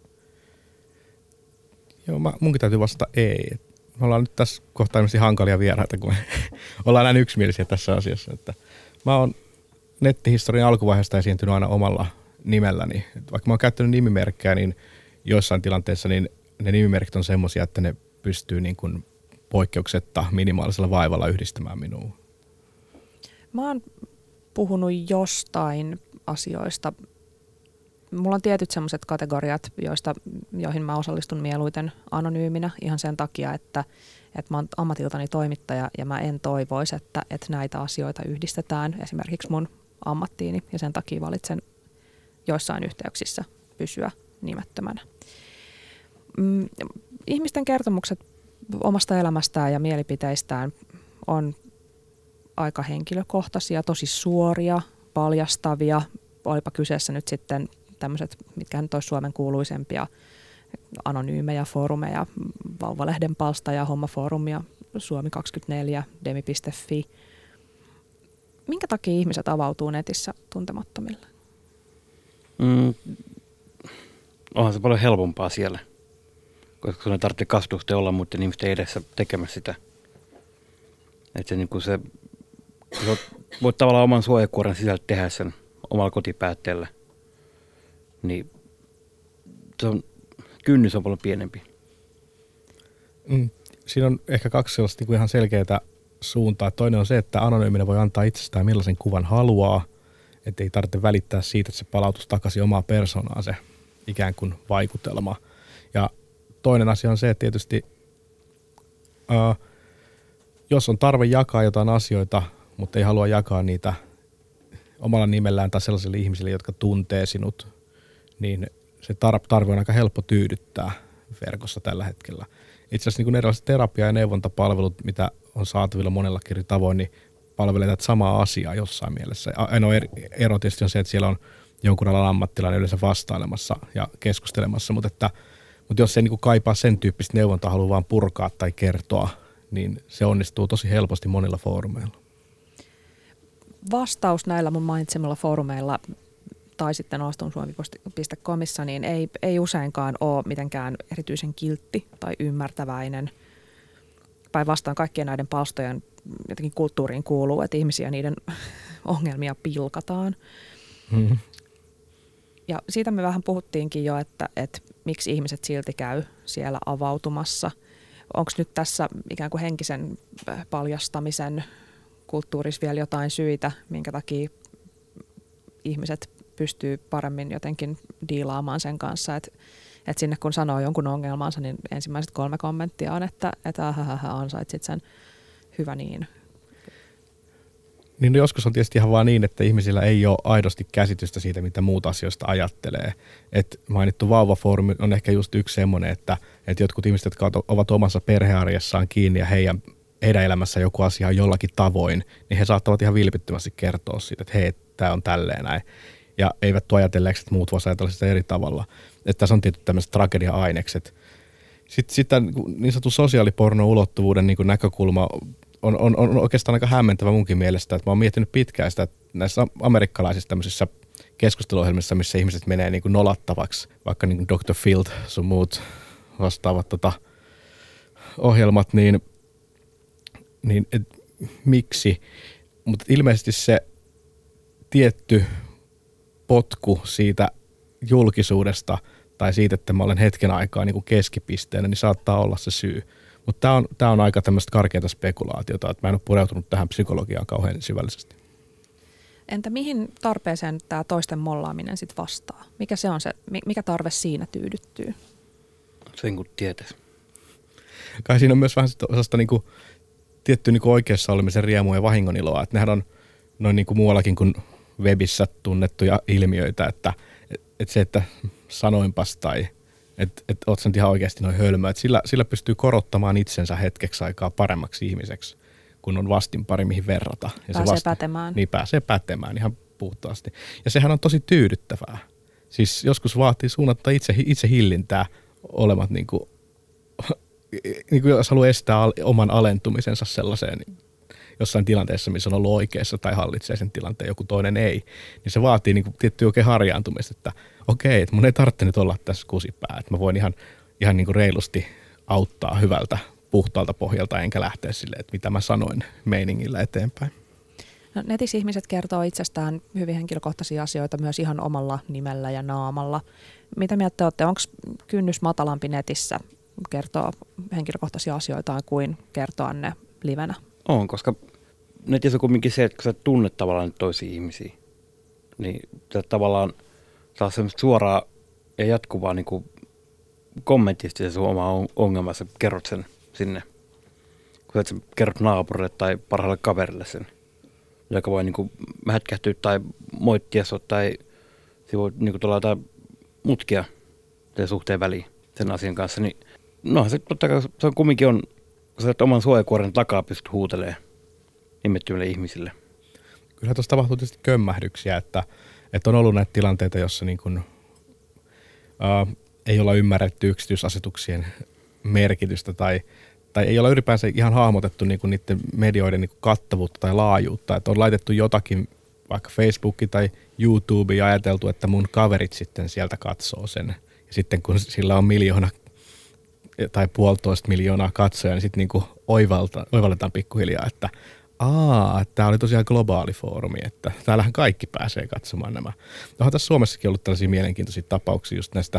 Joo, munkin täytyy vastata ei. Me ollaan nyt tässä kohtaa ilmeisesti hankalia vieraita, kun me ollaan näin yksimielisiä tässä asiassa. Että mä oon nettihistorian alkuvaiheesta esiintynyt aina omalla nimelläni. Vaikka mä oon käyttänyt nimimerkkejä, niin joissain tilanteissa niin ne nimimerkit on semmoisia, että ne pystyy niin kuin poikkeuksetta minimaalisella vaivalla yhdistämään minuun. Mä oon puhunut jostain asioista. Mulla on tietyt semmoiset kategoriat, joihin mä osallistun mieluiten anonyyminä ihan sen takia, että mä oon ammatiltani toimittaja ja mä en toivoisi, että näitä asioita yhdistetään esimerkiksi mun ammattiini ja sen takia valitsen joissain yhteyksissä pysyä nimettömänä. Ihmisten kertomukset omasta elämästään ja mielipiteistään on aika henkilökohtaisia, tosi suoria, paljastavia. Olipa kyseessä nyt sitten tämmöiset, mitkä nyt olisi Suomen kuuluisempia anonyymejä foorumeja, Vauvalehden palsta ja Hommaforum ja Suomi24, Demi.fi. Minkä takia ihmiset avautuu netissä tuntemattomille? Onhan se paljon helpompaa siellä, koska sun ei tarvitse kasvatusta olla muiden ihmisten edessä tekemässä sitä. Että se, niin se voit tavallaan oman suojakuoren sisällä tehdä sen omalla kotipäätteellä, niin se on, kynnys on paljon pienempi. Siinä on ehkä kaksi sellaista niin kuin ihan selkeää suuntaa. Toinen on se, että anonyyminen voi antaa itsestään millaisen kuvan haluaa, että ei tarvitse välittää siitä, että se palautus takaisin omaa persoonaan se ikään kuin vaikutelma. Ja toinen asia on se, että tietysti jos on tarve jakaa jotain asioita, mutta ei halua jakaa niitä omalla nimellään tai sellaisille ihmisille, jotka tuntee sinut, niin se tarve on aika helppo tyydyttää verkossa tällä hetkellä. Itse asiassa niin erilaiset terapia- ja neuvontapalvelut, mitä on saatavilla monella eri tavoin, niin palvelee tätä samaa asiaa jossain mielessä. Ainoa ero tietysti on se, että siellä on jonkun alan ammattilainen yleensä vastailemassa ja keskustelemassa, mutta jos ei niin kuin kaipaa sen tyyppistä neuvontaa, haluaa vaan purkaa tai kertoa, niin se onnistuu tosi helposti monilla foorumeilla. Vastaus näillä mun mainitsemilla foorumeilla tai sitten astunsuomi.comissa, niin ei useinkaan ole mitenkään erityisen kiltti tai ymmärtäväinen. Päinvastoin kaikkien näiden palstojen jotenkin kulttuuriin kuuluu, että ihmisiä niiden ongelmia pilkataan. Mm-hmm. Ja siitä me vähän puhuttiinkin jo, että miksi ihmiset silti käy siellä avautumassa. Onko nyt tässä ikään kuin henkisen paljastamisen kulttuurissa vielä jotain syitä, minkä takia ihmiset pystyy paremmin jotenkin diilaamaan sen kanssa, että sinne kun sanoo jonkun ongelmansa, niin ensimmäiset 3 kommenttia on, että ansaitsit sen, hyvä niin. Niin joskus on tietysti ihan vaan niin, että ihmisillä ei ole aidosti käsitystä siitä, mitä muut asioista ajattelee. Et mainittu vauvafoorumi on ehkä just yksi semmoinen, että jotkut ihmiset, jotka ovat omassa perhearjessaan kiinni ja heidän elämässä joku asia on jollakin tavoin, niin he saattavat ihan vilpittömästi kertoa siitä, että hei, tämä on tälleen näin. Ja eivät tuo ajatelleeksi, että muut voisivat ajatella sitä eri tavalla. Että tässä on tietysti tämmöiset tragedia-ainekset. Sitten niin sanotun sosiaaliporno-ulottuvuuden niin kuin näkökulma on oikeastaan aika hämmentävä munkin mielestä. Että mä oon miettinyt pitkään sitä, että näissä amerikkalaisissa tämmöisissä keskusteluohjelmissa, missä ihmiset menee niin kuin nolattavaksi, vaikka niin kuin Dr. Phil sun muut vastaavat ohjelmat, niin miksi? Mutta ilmeisesti se tietty potku siitä julkisuudesta tai siitä, että mä olen hetken aikaa niin kuin keskipisteenä, niin saattaa olla se syy. Mutta tämä on aika tämmöistä karkeata spekulaatiota, että mä en ole pureutunut tähän psykologiaan kauhean syvällisesti. Entä mihin tarpeeseen tämä toisten mollaaminen sitten vastaa? Mikä se on se, mikä tarve siinä tyydyttyy? Sen kun tietäisi. Kai siinä on myös vähän sellaista niin kuin tiettyä niin kuin oikeassa olemisen riemua ja vahingoniloa, että nehän on noin niin kuin muuallakin kuin webissä tunnettuja ilmiöitä, että se, että sanoinpas tai että oot sä nyt ihan oikeasti noin hölmö, että sillä pystyy korottamaan itsensä hetkeksi aikaa paremmaksi ihmiseksi, kun on vastinpari mihin verrata. Ja pääsee pätemään. Niin pääsee pätemään ihan puhtaasti. Ja sehän on tosi tyydyttävää. Siis joskus vaatii suunnata itse hillintää olemat niin kuin jos haluaa estää oman alentumisensa sellaiseen jossain tilanteessa, missä on ollut oikeassa tai hallitsee sen tilanteen, joku toinen ei, niin se vaatii niin kuin tiettyä oikein harjaantumista, että okei, että mun ei tarvitse nyt olla tässä kusipää, että mä voin ihan niin kuin reilusti auttaa hyvältä, puhtaalta pohjalta, enkä lähteä silleen, että mitä mä sanoin meiningillä eteenpäin. No, netissä ihmiset kertoo itsestään hyvin henkilökohtaisia asioita myös ihan omalla nimellä ja naamalla. Mitä mieltä olette, onko kynnys matalampi netissä kertoa henkilökohtaisia asioita kuin kertoa ne livenä? On, koska netissä on kuitenkin se, että kun sä tunnet tavallaan toisia ihmisiä, niin sä tavallaan saa semmoista suoraa ja jatkuvaa niin kuin kommenttista se sun oma ongelma, sä kerrot sen sinne. Kun sä kerrot naapurille tai parhaalle kaverille sen, joka voi niin kuin hätkähtyä tai moittia sut tai se voi niin kuin tulla jotain mutkia sen suhteen väliin sen asian kanssa, niin No se totta kai se on kumminkin on, kun sä oman suojakuoren takaa pystyt huutelemaan nimettömille ihmisille. Kyllä tuossa tapahtuu tietysti kömmähdyksiä, että on ollut näitä tilanteita, jossa niin kuin, ei olla ymmärretty yksityisasetuksien merkitystä tai ei olla ylipäänsä ihan hahmotettu niin kuin niiden medioiden niin kuin kattavuutta tai laajuutta. Että on laitettu jotakin vaikka Facebookiin tai YouTubeen ja ajateltu, että mun kaverit sitten sieltä katsoo sen. Ja sitten kun sillä on 1 tai 1,5 miljoonaa katsojaa, niin sitten niin kuin oivalletaan pikkuhiljaa, että tämä oli tosiaan globaali foorumi, että täällähän kaikki pääsee katsomaan nämä. Onhan tässä Suomessakin ollut tällaisia mielenkiintoisia tapauksia just näistä,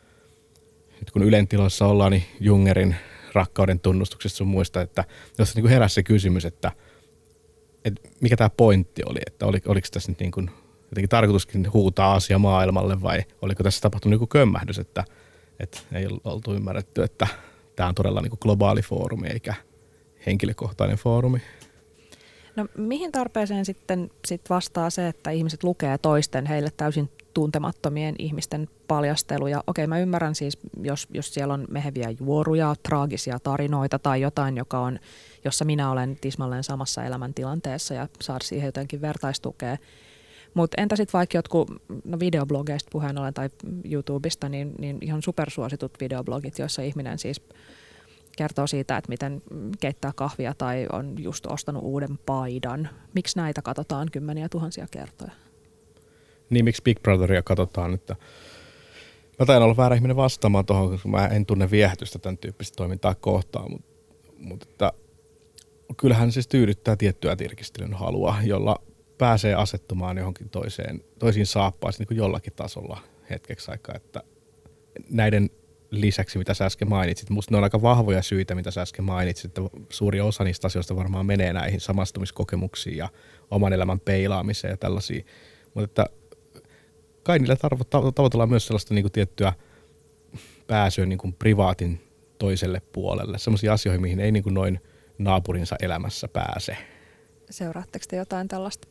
nyt kun Ylen tiloissa ollaan, niin Jungerin rakkauden tunnustuksesta sun muista, että jos niin kuin heräsi se kysymys, että mikä tämä pointti oli, että oliko tässä nyt niin kuin jotenkin tarkoituskin huutaa asia maailmalle vai oliko tässä tapahtunut niin kuin kömmähdys, että ei oltu ymmärretty, että tämä on todella niin kuin globaali foorumi eikä henkilökohtainen foorumi. No mihin tarpeeseen sitten vastaa se, että ihmiset lukee toisten heille täysin tuntemattomien ihmisten paljasteluja? Okei, mä ymmärrän siis, jos siellä on meheviä juoruja, traagisia tarinoita tai jotain, jossa minä olen tismalleen samassa elämäntilanteessa ja saada siihen jotenkin vertaistukea. Mutta entä sitten vaikka jotkut videoblogeista puheen ollen tai YouTubesta, niin ihan supersuositut videoblogit, joissa ihminen siis kertoo siitä, että miten keittää kahvia tai on just ostanut uuden paidan. Miksi näitä katsotaan kymmeniä tuhansia kertoja? Niin, miksi Big Brotheria katsotaan? Että mä taidan olla väärä ihminen vastaamaan tuohon, koska mä en tunne viehätystä tämän tyyppistä toimintaa kohtaan, mutta että kyllähän siis tyydyttää tiettyä tirkistelyn halua, jolla pääsee asettumaan johonkin toisiin saappaisiin niin kuin jollakin tasolla hetkeksi aikaa, että näiden lisäksi, mitä sä äsken mainitsit. Musta ne on aika vahvoja syitä, mitä sä äsken mainitsit, että suuri osa niistä asioista varmaan menee näihin samastumiskokemuksiin ja oman elämän peilaamiseen ja tällaisiin. Mutta että kai niillä tavoitellaan myös sellaista niin kuin tiettyä pääsyä niin kuin privaatin toiselle puolelle. Sellaisia asioihin, mihin ei niin kuin noin naapurinsa elämässä pääse. Seuraatteko te jotain tällaista?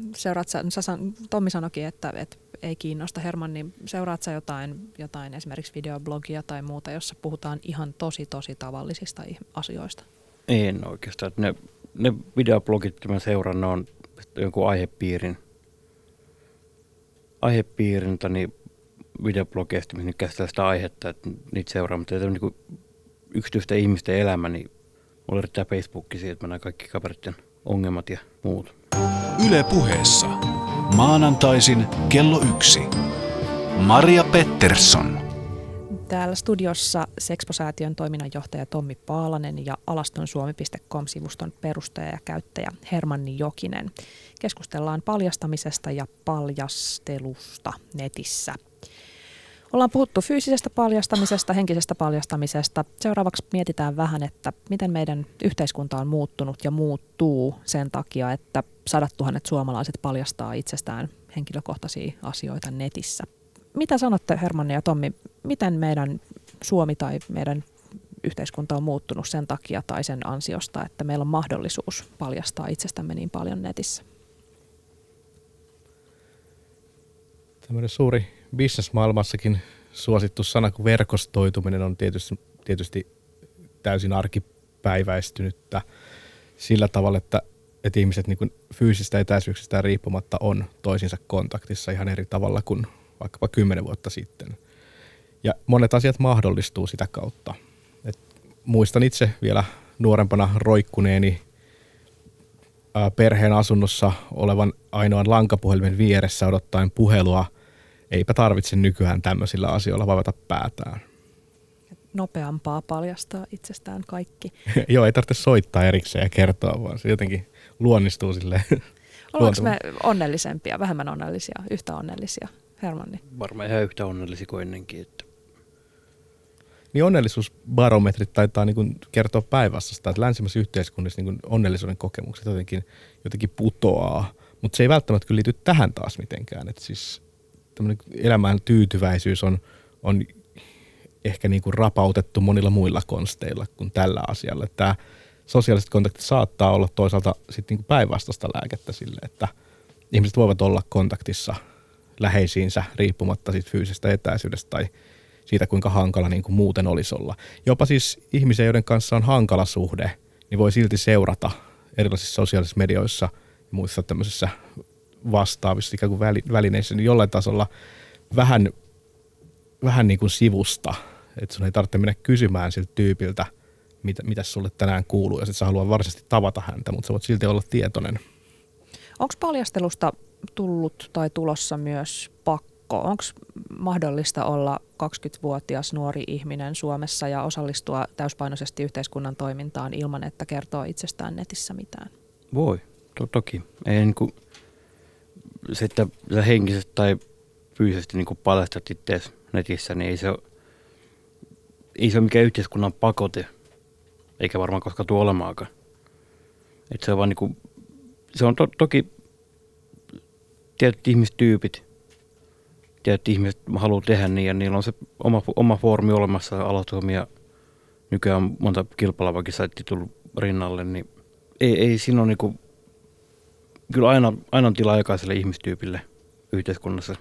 Tommi sanoikin, että ei kiinnosta Herman, niin seuraatko sä jotain esimerkiksi videoblogia tai muuta, jossa puhutaan ihan tosi tavallisista asioista? En oikeastaan. Ne videoblogit, mitä mä seuraan, ne on jonkun aihepiirin tai videoblogeista, missä nyt käsitellään sitä aihetta, että niitä seuraa, mutta ei niin yksityisten ihmisten elämä, niin mulla riittää Facebookki siitä, että mä näen kaikki kaveritten ongelmat ja muut. Yle Puheessa. Maanantaisin kello 1. Maria Pettersson. Täällä studiossa Sexpo-säätiön toiminnanjohtaja Tommi Paalanen ja alastonsuomi.com-sivuston perustaja ja käyttäjä Hermanni Jokinen. Keskustellaan paljastamisesta ja paljastelusta netissä. Ollaan puhuttu fyysisestä paljastamisesta, henkisestä paljastamisesta. Seuraavaksi mietitään vähän, että miten meidän yhteiskunta on muuttunut ja muuttuu sen takia, että 100 000 suomalaiset paljastaa itsestään henkilökohtaisia asioita netissä. Mitä sanotte, Hermanni ja Tommi, miten meidän Suomi tai meidän yhteiskunta on muuttunut sen takia tai sen ansiosta, että meillä on mahdollisuus paljastaa itsestämme niin paljon netissä? Tämmöinen suuri business-maailmassakin suosittu sana kuin verkostoituminen on tietysti täysin arkipäiväistynyttä sillä tavalla, että ihmiset niin kuin fyysistä etäisyyksistä riippumatta on toisinsa kontaktissa ihan eri tavalla kuin vaikkapa 10 vuotta sitten. Ja monet asiat mahdollistuu sitä kautta. Muistan itse vielä nuorempana roikkuneeni perheen asunnossa olevan ainoan lankapuhelimen vieressä odottaen puhelua. Eipä tarvitse nykyään tämmöisillä asioilla vaivata päätään. Nopeampaa paljastaa itsestään kaikki. Joo, ei tarvitse soittaa erikseen ja kertoa, vaan se jotenkin luonnistuu silleen. Ollaanko me onnellisempia, vähemmän onnellisia, yhtä onnellisia, Hermanni? Varmaan ihan yhtä onnellisia kuin ennenkin. Että. Niin onnellisuusbarometrit taitaa niin kuin kertoa päinvastaista, että länsimäisessä yhteiskunnassa niin kuin onnellisuuden kokemukset jotenkin putoaa, mutta se ei välttämättä kyllä liity tähän taas mitenkään. Että siis tämmöinen elämään tyytyväisyys on ehkä niin kuin rapautettu monilla muilla konsteilla kuin tällä asialla. Tämä sosiaaliset kontaktit saattaa olla toisaalta sitten niin kuin päinvastaista lääkettä sille, että ihmiset voivat olla kontaktissa läheisiinsä riippumatta siitä fyysisestä etäisyydestä tai siitä, kuinka hankala niin kuin muuten olisi olla. Jopa siis ihmisiä, joiden kanssa on hankala suhde, niin voi silti seurata erilaisissa sosiaalisissa medioissa ja muissa tämmöisissä vastaavissa ikään kuin välineissä, niin jollain tasolla vähän niin kuin sivusta, että sun ei tarvitse mennä kysymään siltä tyypiltä, mitä sulle tänään kuuluu, ja sitten sä haluat varsinaisesti tavata häntä, mutta sä voit silti olla tietoinen. Onko paljastelusta tullut tai tulossa myös pakko? Onko mahdollista olla 20-vuotias nuori ihminen Suomessa ja osallistua täyspainoisesti yhteiskunnan toimintaan ilman, että kertoo itsestään netissä mitään? Voi, toki. Ei niin kuin se, että sä henkisesti tai fyysisesti niin kuin paljastat itseäsi netissä, niin ei se ole mikään yhteiskunnan pakote, eikä varmaan koskaan tule olemaankaan. Että se on vaan niin kuin, se on toki tietyt ihmistyypit, tietyt ihmiset haluaa tehdä niin, ja niillä on se oma foorumi olemassa, Alattomia, nykyään on monta kilpailavakin saitti tullut rinnalle, niin ei siinä ole niin kuin, kyllä aina on tilaa jokaiselle ihmistyypille yhteiskunnassa.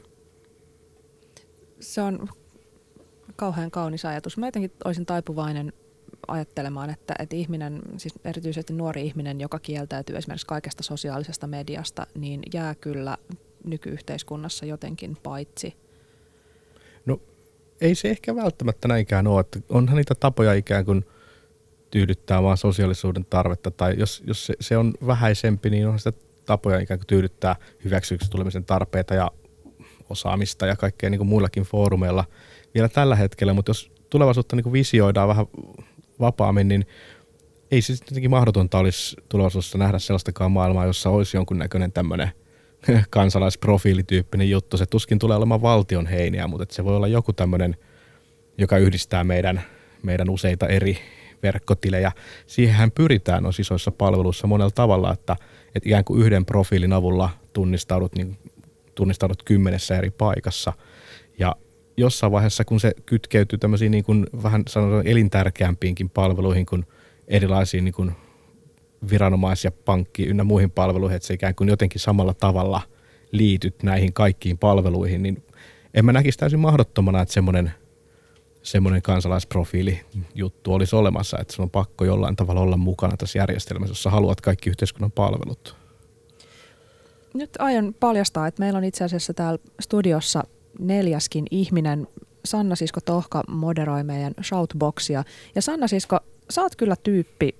Se on kauhean kaunis ajatus. Mä jotenkin olisin taipuvainen ajattelemaan, että ihminen, siis erityisesti nuori ihminen, joka kieltäytyy esimerkiksi kaikesta sosiaalisesta mediasta, niin jää kyllä nykyyhteiskunnassa jotenkin paitsi. No ei se ehkä välttämättä näinkään ole, että onhan niitä tapoja ikään kuin tyydyttää vaan sosiaalisuuden tarvetta, tai jos se on vähäisempi, niin onhan sitä tapoja ikään kuin tyydyttää hyväksyksi tulemisen tarpeita ja osaamista ja kaikkea niin kuin muillakin foorumeilla vielä tällä hetkellä, mutta jos tulevaisuutta niin kuin visioidaan vähän vapaammin, niin ei se tietenkin mahdotonta olisi tulevaisuudessa nähdä sellaistakaan maailmaa, jossa olisi jonkunnäköinen tämmöinen kansalaisprofiilityyppinen juttu. Se tuskin tulee olemaan valtion heiniä, mutta se voi olla joku tämmöinen, joka yhdistää meidän useita eri verkkotilejä. Siihenhän pyritään on isoissa palveluissa monella tavalla, että ikään kuin yhden profiilin avulla tunnistaudut 10 eri paikassa. Ja jossain vaiheessa, kun se kytkeytyy tämmöisiin niin kuin vähän sanotaan elintärkeämpiinkin palveluihin kuin erilaisiin niin kuin viranomais- ja pankki- ynnä muihin palveluihin, että se ikään kuin jotenkin samalla tavalla liityt näihin kaikkiin palveluihin, niin en mä näkisi täysin mahdottomana, että semmoinen kansalaisprofiilijuttu olisi olemassa, että sun on pakko jollain tavalla olla mukana tässä järjestelmässä, jossa haluat kaikki yhteiskunnan palvelut. Nyt aion paljastaa, että meillä on itse asiassa täällä studiossa 4. ihminen. Sanna Sisko Tohka moderoi meidän shoutboxia. Ja Sanna Sisko, sä oot kyllä tyyppi.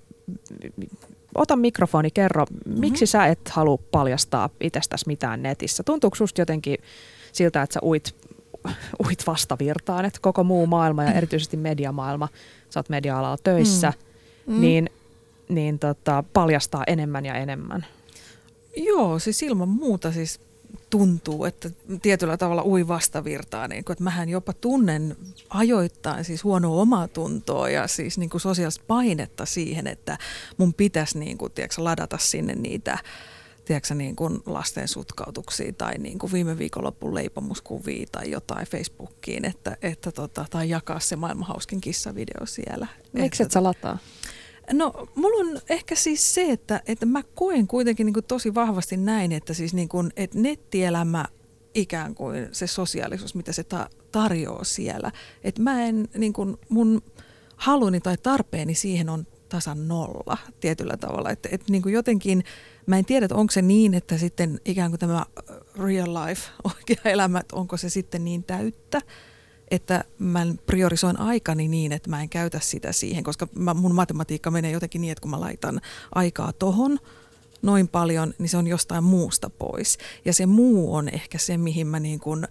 Ota mikrofoni, kerro, miksi sä et halua paljastaa itsestäsi mitään netissä? Tuntuuko susta jotenkin siltä, että sä uit vastavirtaan, että koko muu maailma ja erityisesti mediamaailma, sä oot media-alalla töissä, niin paljastaa enemmän ja enemmän? Joo, siis ilman muuta siis tuntuu, että tietyllä tavalla ui vastavirtaan, niin että mähän jopa tunnen ajoittain siis huonoa omaa tuntoa ja siis niin kuin sosiaalista painetta siihen, että mun pitäisi niin kuin, tiedätkö, ladata sinne niitä niin kuin lasten sutkautuksia tai niin kuin viime viikonloppuun leipomuskuvia tai jotain Facebookiin, tai jakaa se maailman hauskin kissavideo siellä. Miksi et sä lataa? No, mulla on ehkä siis se, että mä koen kuitenkin niin kuin tosi vahvasti näin, että siis niin kuin, että nettielämä ikään kuin se sosiaalisuus, mitä se tarjoaa siellä. Että mä en, niin kuin mun haluni tai tarpeeni siihen on tasan 0 tietyllä tavalla. Että niin kuin jotenkin, mä en tiedä, että onko se niin, että sitten ikään kuin tämä real life, oikea elämä, että onko se sitten niin täyttä, että mä priorisoin aikani niin, että mä en käytä sitä siihen, koska mun matematiikka menee jotenkin niin, että kun mä laitan aikaa tohon noin paljon, niin se on jostain muusta pois. Ja se muu on ehkä se, mihin mä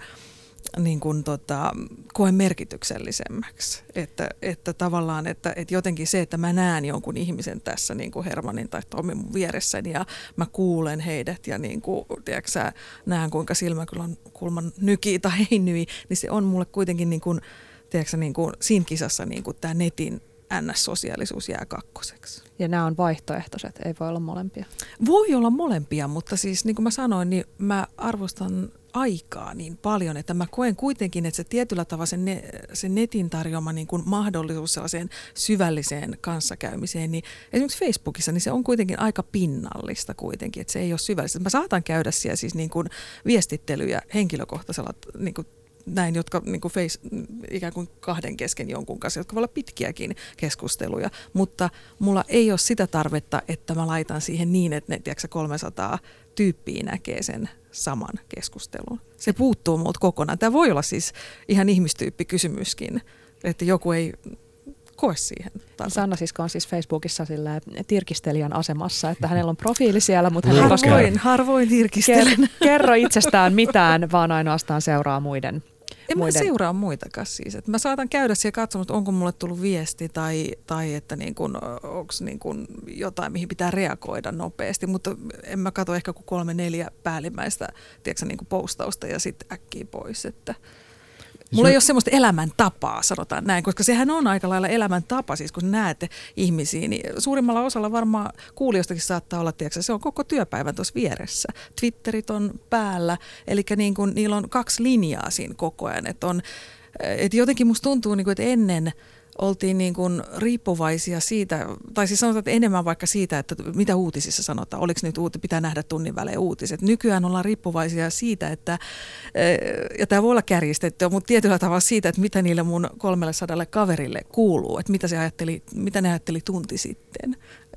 koen merkityksellisemmäksi. Että tavallaan, että jotenkin se, että mä näen jonkun ihmisen tässä niin kuin Hermanin tai Tommin mun vieressäni ja mä kuulen heidät ja niin kuin, tiedätkö, näen kuinka silmäkulman nykii tai ei nyi, niin se on mulle kuitenkin niin kuin, tiedätkö, niin kuin, siinä kisassa niin kuin tämä netin NS-sosiaalisuus jää kakkoseksi. Ja nämä on vaihtoehtoiset, ei voi olla molempia. Voi olla molempia, mutta siis niin kuin mä sanoin, niin mä arvostan aikaa niin paljon, että mä koen kuitenkin, että se tietyllä tavalla se netin tarjoama niin kuin mahdollisuus sellaiseen syvälliseen kanssakäymiseen, niin esimerkiksi Facebookissa niin se on kuitenkin aika pinnallista kuitenkin, että se ei ole syvällistä. Mä saatan käydä siellä siis niin kuin viestittelyjä henkilökohtaisella niin kuin näin, jotka niin kuin ikään kuin kahden kesken jonkun kanssa, jotka voi olla pitkiäkin keskusteluja, mutta mulla ei ole sitä tarvetta, että mä laitan siihen niin, että ne 300 tyyppiä näkee sen saman keskustelun. Se puuttuu multa kokonaan. Tämä voi olla siis ihan ihmistyyppikysymyskin, että joku ei koe siihen tarvetta. Sanna Sisko on siis Facebookissa tirkistelijän asemassa, että hänellä on profiili siellä, mutta harvoin tirkistelen. Kerro itsestään mitään, vaan ainoastaan seuraa muiden. Mä seuraa muitakaan siis. Että mä saatan käydä siellä katsomassa, onko mulle tullut viesti tai että niin kun, onko niin kun jotain, mihin pitää reagoida nopeasti. Mutta en mä katso ehkä kuin 3-4 päällimmäistä niin kuin postausta ja sitten äkkiä pois. Että mulla ei ole semmoista elämäntapaa, sanotaan näin, koska sehän on aika lailla elämäntapa, siis kun näette ihmisiä, niin suurimmalla osalla varmaan kuulijoistakin saattaa olla, tiedätkö, se on koko työpäivän tuossa vieressä. Twitterit on päällä, eli niin kun, niillä on 2 linjaa siinä koko ajan, että jotenkin musta tuntuu, niin kun, että ennen oltiin niin kuin riippuvaisia siitä, tai siis sanotaan, että enemmän vaikka siitä, että mitä uutisissa sanotaan, oliko nyt pitää nähdä tunnin välein uutiset. Nykyään ollaan riippuvaisia siitä, että, ja tämä voi olla kärjistettyä, mutta tietyllä tavalla siitä, että mitä niille mun 300 kaverille kuuluu, että mitä ne ajatteli tunti sitten.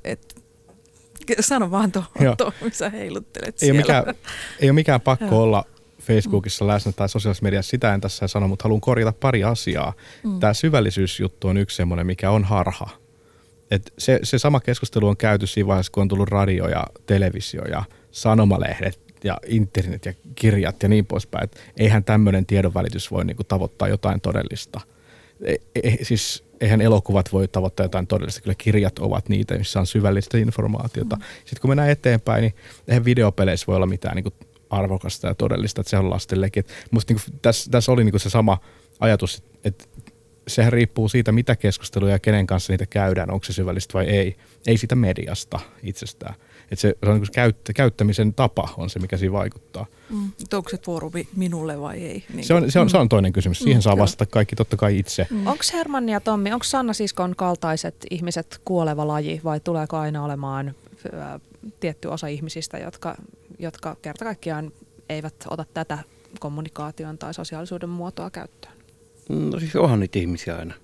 Sano vaan tuohon, missä heiluttelet siellä. Ei ole mikään pakko olla Facebookissa läsnä tai sosiaalisessa mediassa, sitä en tässä sano, mutta haluan korjata pari asiaa. Tämä syvällisyysjuttu on yksi semmoinen, mikä on harha. Et se sama keskustelu on käyty siinä vaiheessa, kun on tullut radio ja televisio ja sanomalehdet ja internet ja kirjat ja niin poispäin. Et eihän tämmöinen tiedonvälitys voi niinku tavoittaa jotain todellista. Siis eihän elokuvat voi tavoittaa jotain todellista. Kyllä kirjat ovat niitä, missä on syvällistä informaatiota. Sitten kun mennään eteenpäin, niin eihän videopeleissä voi olla mitään niinku arvokasta ja todellista, että se on lastenleikki. Musta niin tässä oli niin se sama ajatus, että sehän riippuu siitä, mitä keskusteluja ja kenen kanssa niitä käydään, onko se syvällistä vai ei. Ei siitä mediasta itsestään. Että se on niin käyttämisen tapa on se, mikä siinä vaikuttaa. Onko se foorumi minulle vai ei? Niin se on toinen kysymys. Siihen saa vastata kaikki totta kai itse. Onko Hermanni ja Tommi, onko Sanna Siskon kaltaiset ihmiset kuoleva laji vai tuleeko aina olemaan tietty osa ihmisistä, jotka kerta kaikkiaan eivät ota tätä kommunikaation tai sosiaalisuuden muotoa käyttöön? No siis onhan niitä ihmisiä aina.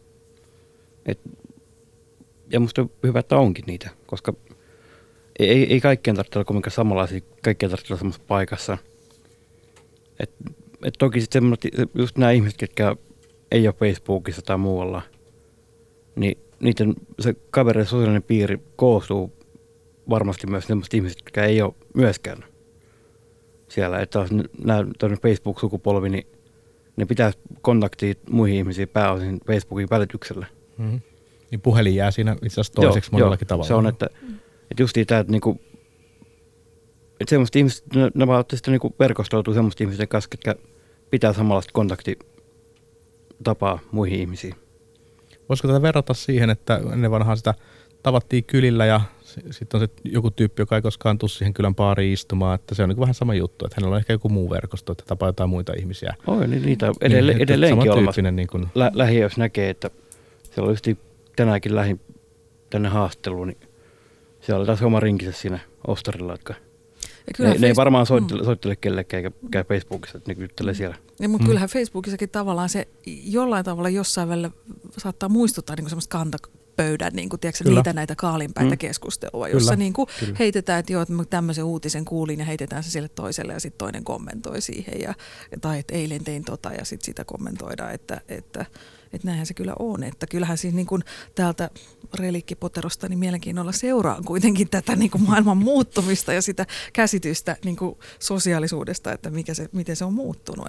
Ja musta on hyvä, että onkin niitä, koska ei kaikkien tarvitse olla kovinkaan samanlaisia, kaikkien tarvitse olla samassa paikassa. Et toki sitten just nämä ihmiset, jotka ei ole Facebookissa tai muualla, niin niiden se kavereiden sosiaalinen piiri koostuu varmasti myös sellaiset ihmiset, jotka ei ole myöskään siellä. Että nämä Facebook-sukupolvi, niin ne pitää kontaktia muihin ihmisiin pääosin Facebookin välityksellä. Mm-hmm. Niin puhelin jää siinä itse asiassa toiseksi monellakin tavalla. Se on, että justiin tämä, että niinku, että semmoiset ihmiset, ne vaan sitten niinku verkostoituu semmoisten ihmisten kanssa, jotka pitää samanlaista kontaktitapaa muihin ihmisiin. Voisiko tätä verrata siihen, että ennen vanhaan sitä tavattiin kylillä ja sitten on se joku tyyppi, joka ei koskaan tule siihen kylän baariin istumaan, että se on niin vähän sama juttu, että hänellä on ehkä joku muu verkosto, että tapaa jotain muita ihmisiä. Oi, niin niitä edelleenkin olemassa. Niin lähiössä näkee, että siellä oli just tänäänkin tänne haastatteluun, niin siellä oli taas oma rinkissä siinä Ostarilla, jotka ne ei varmaan soittele kellekään eikä käy Facebookissa, että ne juttelee siellä. Mutta kyllähän Facebookissakin tavallaan se jollain tavalla jossain välillä saattaa muistuttaa niin semmoista kantapöydän, niin kuin, tiedätkö, niitä näitä kaalinpäitä keskustelua, jossa niin kuin heitetään, että joo, että mä tämmöisen uutisen kuulin ja heitetään se sille toiselle ja sitten toinen kommentoi siihen. Tai että eilen tein ja sitten sitä kommentoidaan, että näinhän se kyllä on. Että kyllähän siis niin kuin täältä Relikkipoterosta niin mielenkiinnolla seuraan kuitenkin tätä niin kuin maailman muuttumista ja sitä käsitystä niin kuin sosiaalisuudesta, että miten se on muuttunut.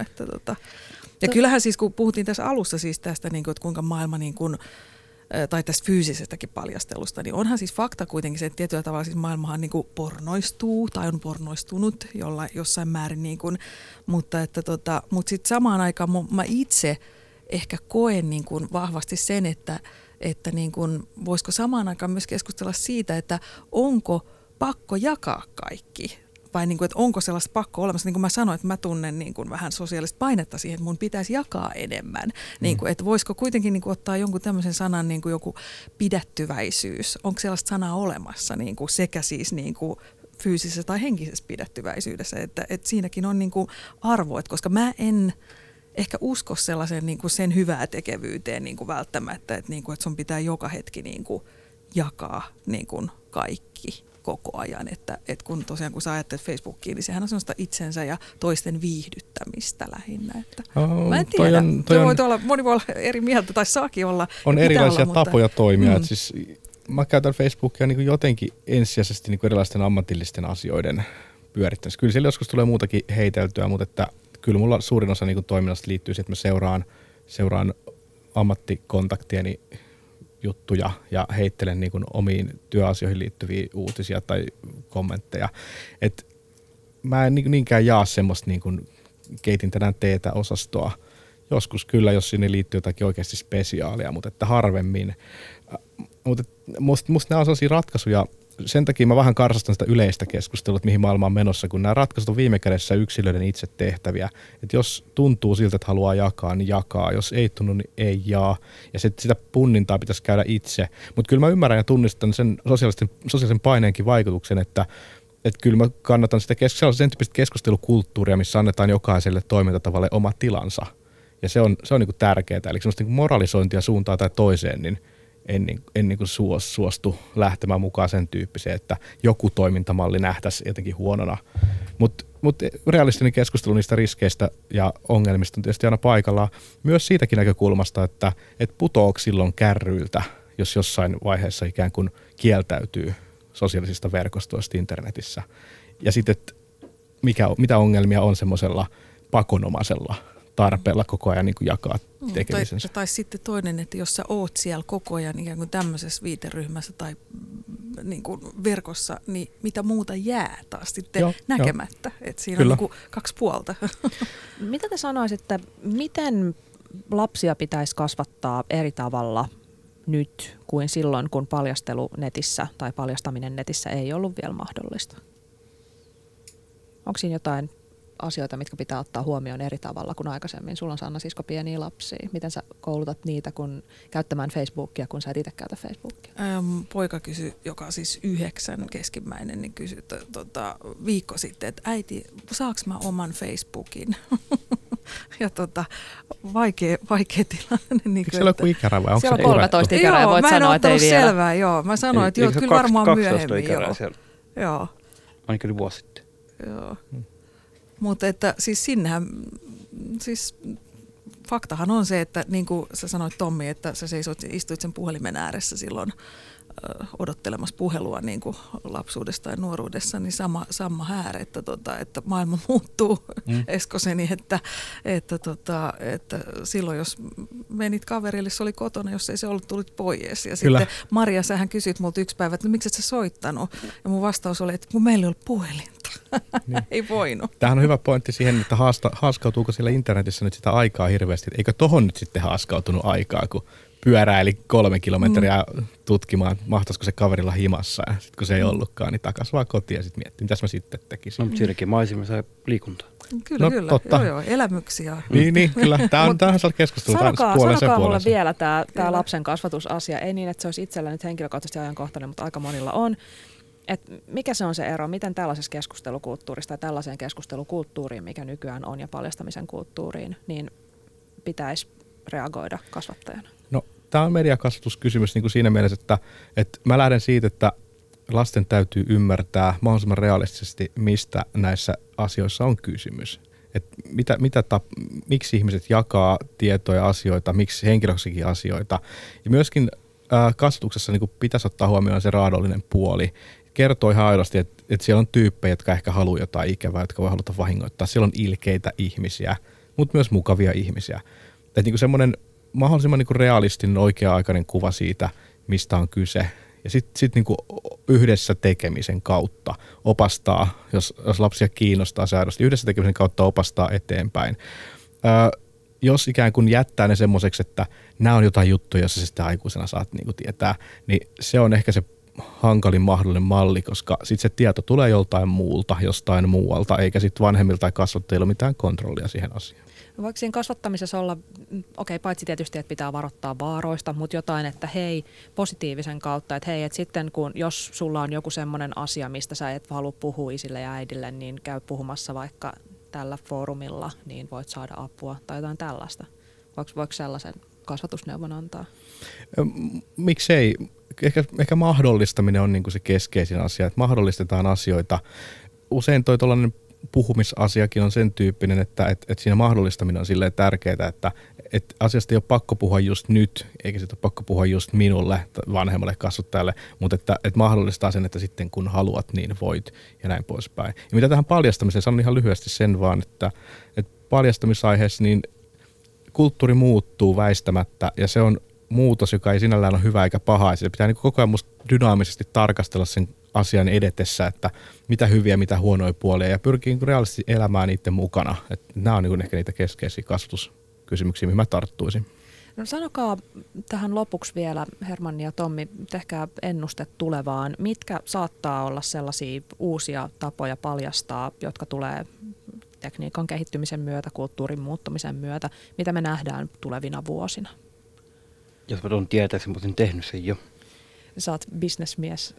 Ja kyllähän siis, kun puhuttiin tässä alussa siis tästä, niin kuin, että kuinka maailma niin kuin, tai tästä fyysisestäkin paljastelusta, niin onhan siis fakta kuitenkin se, että tietyllä tavalla siis maailmahan niin kuin pornoistuu tai on pornoistunut jossain määrin, niin kuin, mutta sitten samaan aikaan mä itse ehkä koen niin kuin vahvasti sen, että niin kuin, voisiko samaan aikaan myös keskustella siitä, että onko pakko jakaa kaikki vai niin kuin, että onko sellaista pakko olemassa. Niin kuin mä sanoin, että mä tunnen niin kuin vähän sosiaalista painetta siihen, että mun pitäisi jakaa enemmän. Niin kuin, että voisiko kuitenkin niin kuin ottaa jonkun tämmöisen sanan, niin kuin joku pidättyväisyys. Onko sellaista sanaa olemassa niin kuin sekä siis niin kuin fyysisessä tai henkisessä pidättyväisyydessä, että siinäkin on niin kuin arvo, että koska mä en ehkä usko sellaisen niin kuin sen hyvää tekevyyteen niin kuin välttämättä, että, niin kuin, että sun pitää joka hetki niin kuin jakaa niin kuin kaikki koko ajan. Että kun tosiaan kun sä ajattelet Facebookiin, niin sehän on sellaista itsensä ja toisten viihdyttämistä lähinnä. Että mä en tiedä, moni voi olla eri mieltä tai saakin olla. On erilaisia tapoja toimia. Siis mä käytän Facebookia niin kuin jotenkin ensisijaisesti niin kuin erilaisten ammatillisten asioiden pyörittämisessä. Kyllä siellä joskus tulee muutakin heiteltyä, mutta että kyllä mulla suurin osa niin kuin toiminnasta liittyy siihen, että mä seuraan ammattikontaktieni juttuja ja heittelen niin kuin omiin työasioihin liittyviä uutisia tai kommentteja. Et mä en niinkään jaa semmoista niin kuin keitin tänään teetä -osastoa. Joskus kyllä, jos sinne liittyy jotakin oikeasti spesiaalia, mutta että harvemmin. Mutta musta nämä on sellaisia ratkaisuja, sen takia mä vähän karsastan sitä yleistä keskustelua, että mihin maailma on menossa, kun nämä ratkaisut on viime kädessä yksilöiden itse tehtäviä. Että jos tuntuu siltä, että haluaa jakaa, niin jakaa. Jos ei tunnu, niin ei jaa. Ja sitä punnintaa pitäisi käydä itse. Mutta kyllä mä ymmärrän ja tunnistan sen sosiaalisen paineenkin vaikutuksen, että kyllä mä kannatan sitä sen tyyppistä keskustelukulttuuria, missä annetaan jokaiselle toimintatavalle oma tilansa. Ja se on niin kuin tärkeää. Eli semmoista niin moralisointia suuntaan tai toiseen, niin en niin kuin suostu lähtemään mukaan sen tyyppiseen, että joku toimintamalli nähtäisi jotenkin huonona. Mutta realistinen keskustelu niistä riskeistä ja ongelmista on tietysti aina paikallaan. Myös siitäkin näkökulmasta, että putoako silloin kärryiltä, jos jossain vaiheessa ikään kuin kieltäytyy sosiaalisista verkostoista internetissä. Ja sitten, mitä ongelmia on semmoisella pakonomaisella tarpeella koko ajan niin kuin jakaa tekemisensä. Tai sitten toinen, että jos sä oot siellä koko ajan ikään kuin tämmöisessä viiteryhmässä tai niin kuin verkossa, niin mitä muuta jää taas sitten näkemättä. Että siinä Kyllä. on niin kuin kaksi puolta. Mitä te sanoisitte, miten lapsia pitäisi kasvattaa eri tavalla nyt kuin silloin, kun paljastelu netissä tai paljastaminen netissä ei ollut vielä mahdollista? Onko siinä jotain asioita, mitkä pitää ottaa huomioon eri tavalla kuin aikaisemmin? Sulla on, Sanna, sisko pieniä lapsia. Miten sä koulutat niitä käyttämään Facebookia, kun sä et itse käytä Facebookia? Poika kysyi, joka on siis 9 keskimmäinen, niin kysyi viikko sitten, että äiti, saaks mä oman Facebookin? Ja vaikea tilanne. Niin eikö siellä ole joku ikäraja? Onko siellä on 13 ikäraja, voit sanoa, että ei vielä. Selvää, joo. Mä sanoin, että joo, kyllä varmaan myöhemmin. Joo. Ainakin oli vuosi sitten. Joo. Mutta että siis sinnehän, siis faktahan on se, että niin kuin sä sanoit, Tommi, että sä istuit sen puhelimen ääressä silloin odottelemassa puhelua niin kuin lapsuudessa tai nuoruudessa, niin sama häär, että maailma muuttuu, Eskoseni, että silloin jos menit kaverille, se oli kotona, jos ei se ollut, tulit pois. Ja Kyllä. Sitten Maria, sähän kysyt multa yksi päivä, että no, miksi et sä soittanut? Ja mun vastaus oli, että kun meillä ei ollut puhelinta. Niin. Ei voinut. Tämähän on hyvä pointti siihen, että haaskautuuko siellä internetissä nyt sitä aikaa hirveästi. Eikö tohon nyt sitten haaskautunut aikaa, kun pyöräili 3 kilometriä tutkimaan, mahtaisiko se kaverilla himassa. Ja sitten kun se ei ollutkaan, niin takas vaan kotiin ja sitten miettii, mitäs mä sitten tekisin. No, siinäkin maisemassa ja liikuntaa. Kyllä, no, kyllä. Totta. Joo, elämyksiä. Niin, kyllä. Tämä on sellainen keskustelu. Sanokaa mulle vielä tämä lapsen kasvatusasia. Ei niin, että se olisi itsellä nyt henkilökohtaisesti ajankohtainen, mutta aika monilla on. Et mikä se on se ero? Miten tällaisessa keskustelukulttuurissa tai tällaiseen keskustelukulttuuriin, mikä nykyään on ja paljastamisen kulttuuriin, niin pitäisi reagoida kasvattajana? No, tämä on mediakasvatuskysymys niin kuin siinä mielessä, että mä lähden siitä, että lasten täytyy ymmärtää mahdollisimman realistisesti, mistä näissä asioissa on kysymys. Että miksi ihmiset jakaa tietoja ja asioita, miksi henkilöksikin asioita. Ja myöskin kasvatuksessa niin kuin pitäisi ottaa huomioon se raadollinen puoli. Kertoo ihan aidosti, että siellä on tyyppejä, jotka ehkä haluaa jotain ikävää, jotka voi haluta vahingoittaa. Siellä on ilkeitä ihmisiä, mutta myös mukavia ihmisiä. Että niin semmoinen mahdollisimman niin kuin realistinen, oikea-aikainen kuva siitä, mistä on kyse. Ja sitten niin kuin yhdessä tekemisen kautta opastaa, jos lapsia kiinnostaa se aidosti, yhdessä tekemisen kautta opastaa eteenpäin. Jos ikään kuin jättää ne semmoiseksi, että nämä on jotain juttuja, joissa sä sitten aikuisena saat niin kuin tietää, niin se on ehkä se hankalin mahdollinen malli, koska sitten se tieto tulee joltain muulta, jostain muualta, eikä sitten vanhemmilta tai kasvattajilla mitään kontrollia siihen asiaan. Voiko siinä kasvattamisessa olla, paitsi tietysti, että pitää varoittaa vaaroista, mutta jotain, että hei, positiivisen kautta, että hei, että sitten jos sulla on joku semmoinen asia, mistä sä et halua puhua isille ja äidille, niin käy puhumassa vaikka tällä foorumilla, niin voit saada apua tai jotain tällaista. Voiko sellaisen kasvatusneuvon antaa? Miksei? Ehkä mahdollistaminen on niin kuin se keskeisin asia, että mahdollistetaan asioita. Usein toi tuollainen puhumisasiakin on sen tyyppinen, että siinä mahdollistaminen on silleen tärkeää, että asiasta ei ole pakko puhua just nyt, eikä siitä ole pakko puhua just minulle, vanhemmalle kasvattajalle, mutta että mahdollistaa sen, että sitten kun haluat, niin voit ja näin poispäin. Ja mitä tähän paljastamiseen, sanon ihan lyhyesti sen vaan, että paljastamisaiheessa niin kulttuuri muuttuu väistämättä ja se on muutos, joka ei sinällään ole hyvä eikä paha. Se pitää niin koko ajan musta dynaamisesti tarkastella sen asian edetessä, että mitä hyviä, mitä huonoja puolia ja pyrkii realistisesti elämään niiden mukana. Että nämä on niin ehkä niitä keskeisiä kasvatuskysymyksiä, mihin mä tarttuisin. No sanokaa tähän lopuksi vielä, Hermanni ja Tommi, tehkää ennuste tulevaan. Mitkä saattaa olla sellaisia uusia tapoja paljastaa, jotka tulee tekniikan kehittymisen myötä, kulttuurin muuttumisen myötä, mitä me nähdään tulevina vuosina? Jos mä tuon tietääkseni, mutta en tehnyt sen jo. Sä oot bisnesmies.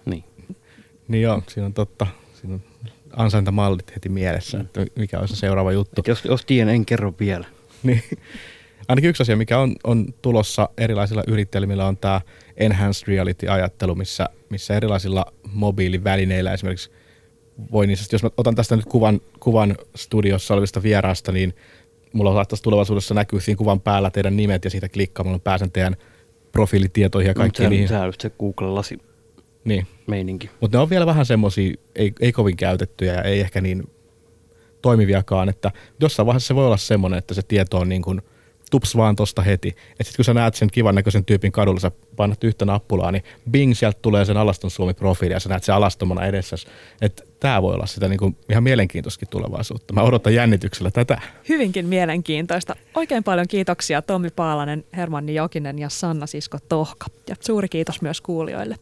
Niin joo, siinä on totta. Siinä on ansaintamallit heti mielessä, että mikä on se seuraava juttu. Et jos tiedän, en kerro vielä. Niin. Ainakin yksi asia, mikä on tulossa erilaisilla yrittäjillä, on tämä enhanced reality-ajattelu, missä erilaisilla mobiilivälineillä esimerkiksi voi niistä, jos mä otan tästä nyt kuvan studiossa olevista vieraasta, niin mulla saattaisi tulevaisuudessa näkyä siinä kuvan päällä teidän nimet ja siitä klikkaamalla pääsen teidän profiilitietoihin ja kaikkiin niihin. Sehän on se Google-lasi niin. meininki. Mutta ne on vielä vähän semmoisia, ei kovin käytettyjä ja ei ehkä niin toimiviakaan, että jossain vaiheessa se voi olla semmoinen, että se tieto on niin kuin tups vaan tosta heti. Että sitten kun sä näet sen kivan näköisen tyypin kadulla, sä painat yhtä nappulaa, niin bing, sieltä tulee sen Alaston Suomi-profiili ja sä näet sen alastomana edessäsi. Että tää voi olla sitä niinku ihan mielenkiintoiskin tulevaisuutta. Mä odotan jännityksellä tätä. Hyvinkin mielenkiintoista. Oikein paljon kiitoksia Tommi Paalanen, Hermanni Jokinen ja Sanna Sisko Tohka. Ja suuri kiitos myös kuulijoille.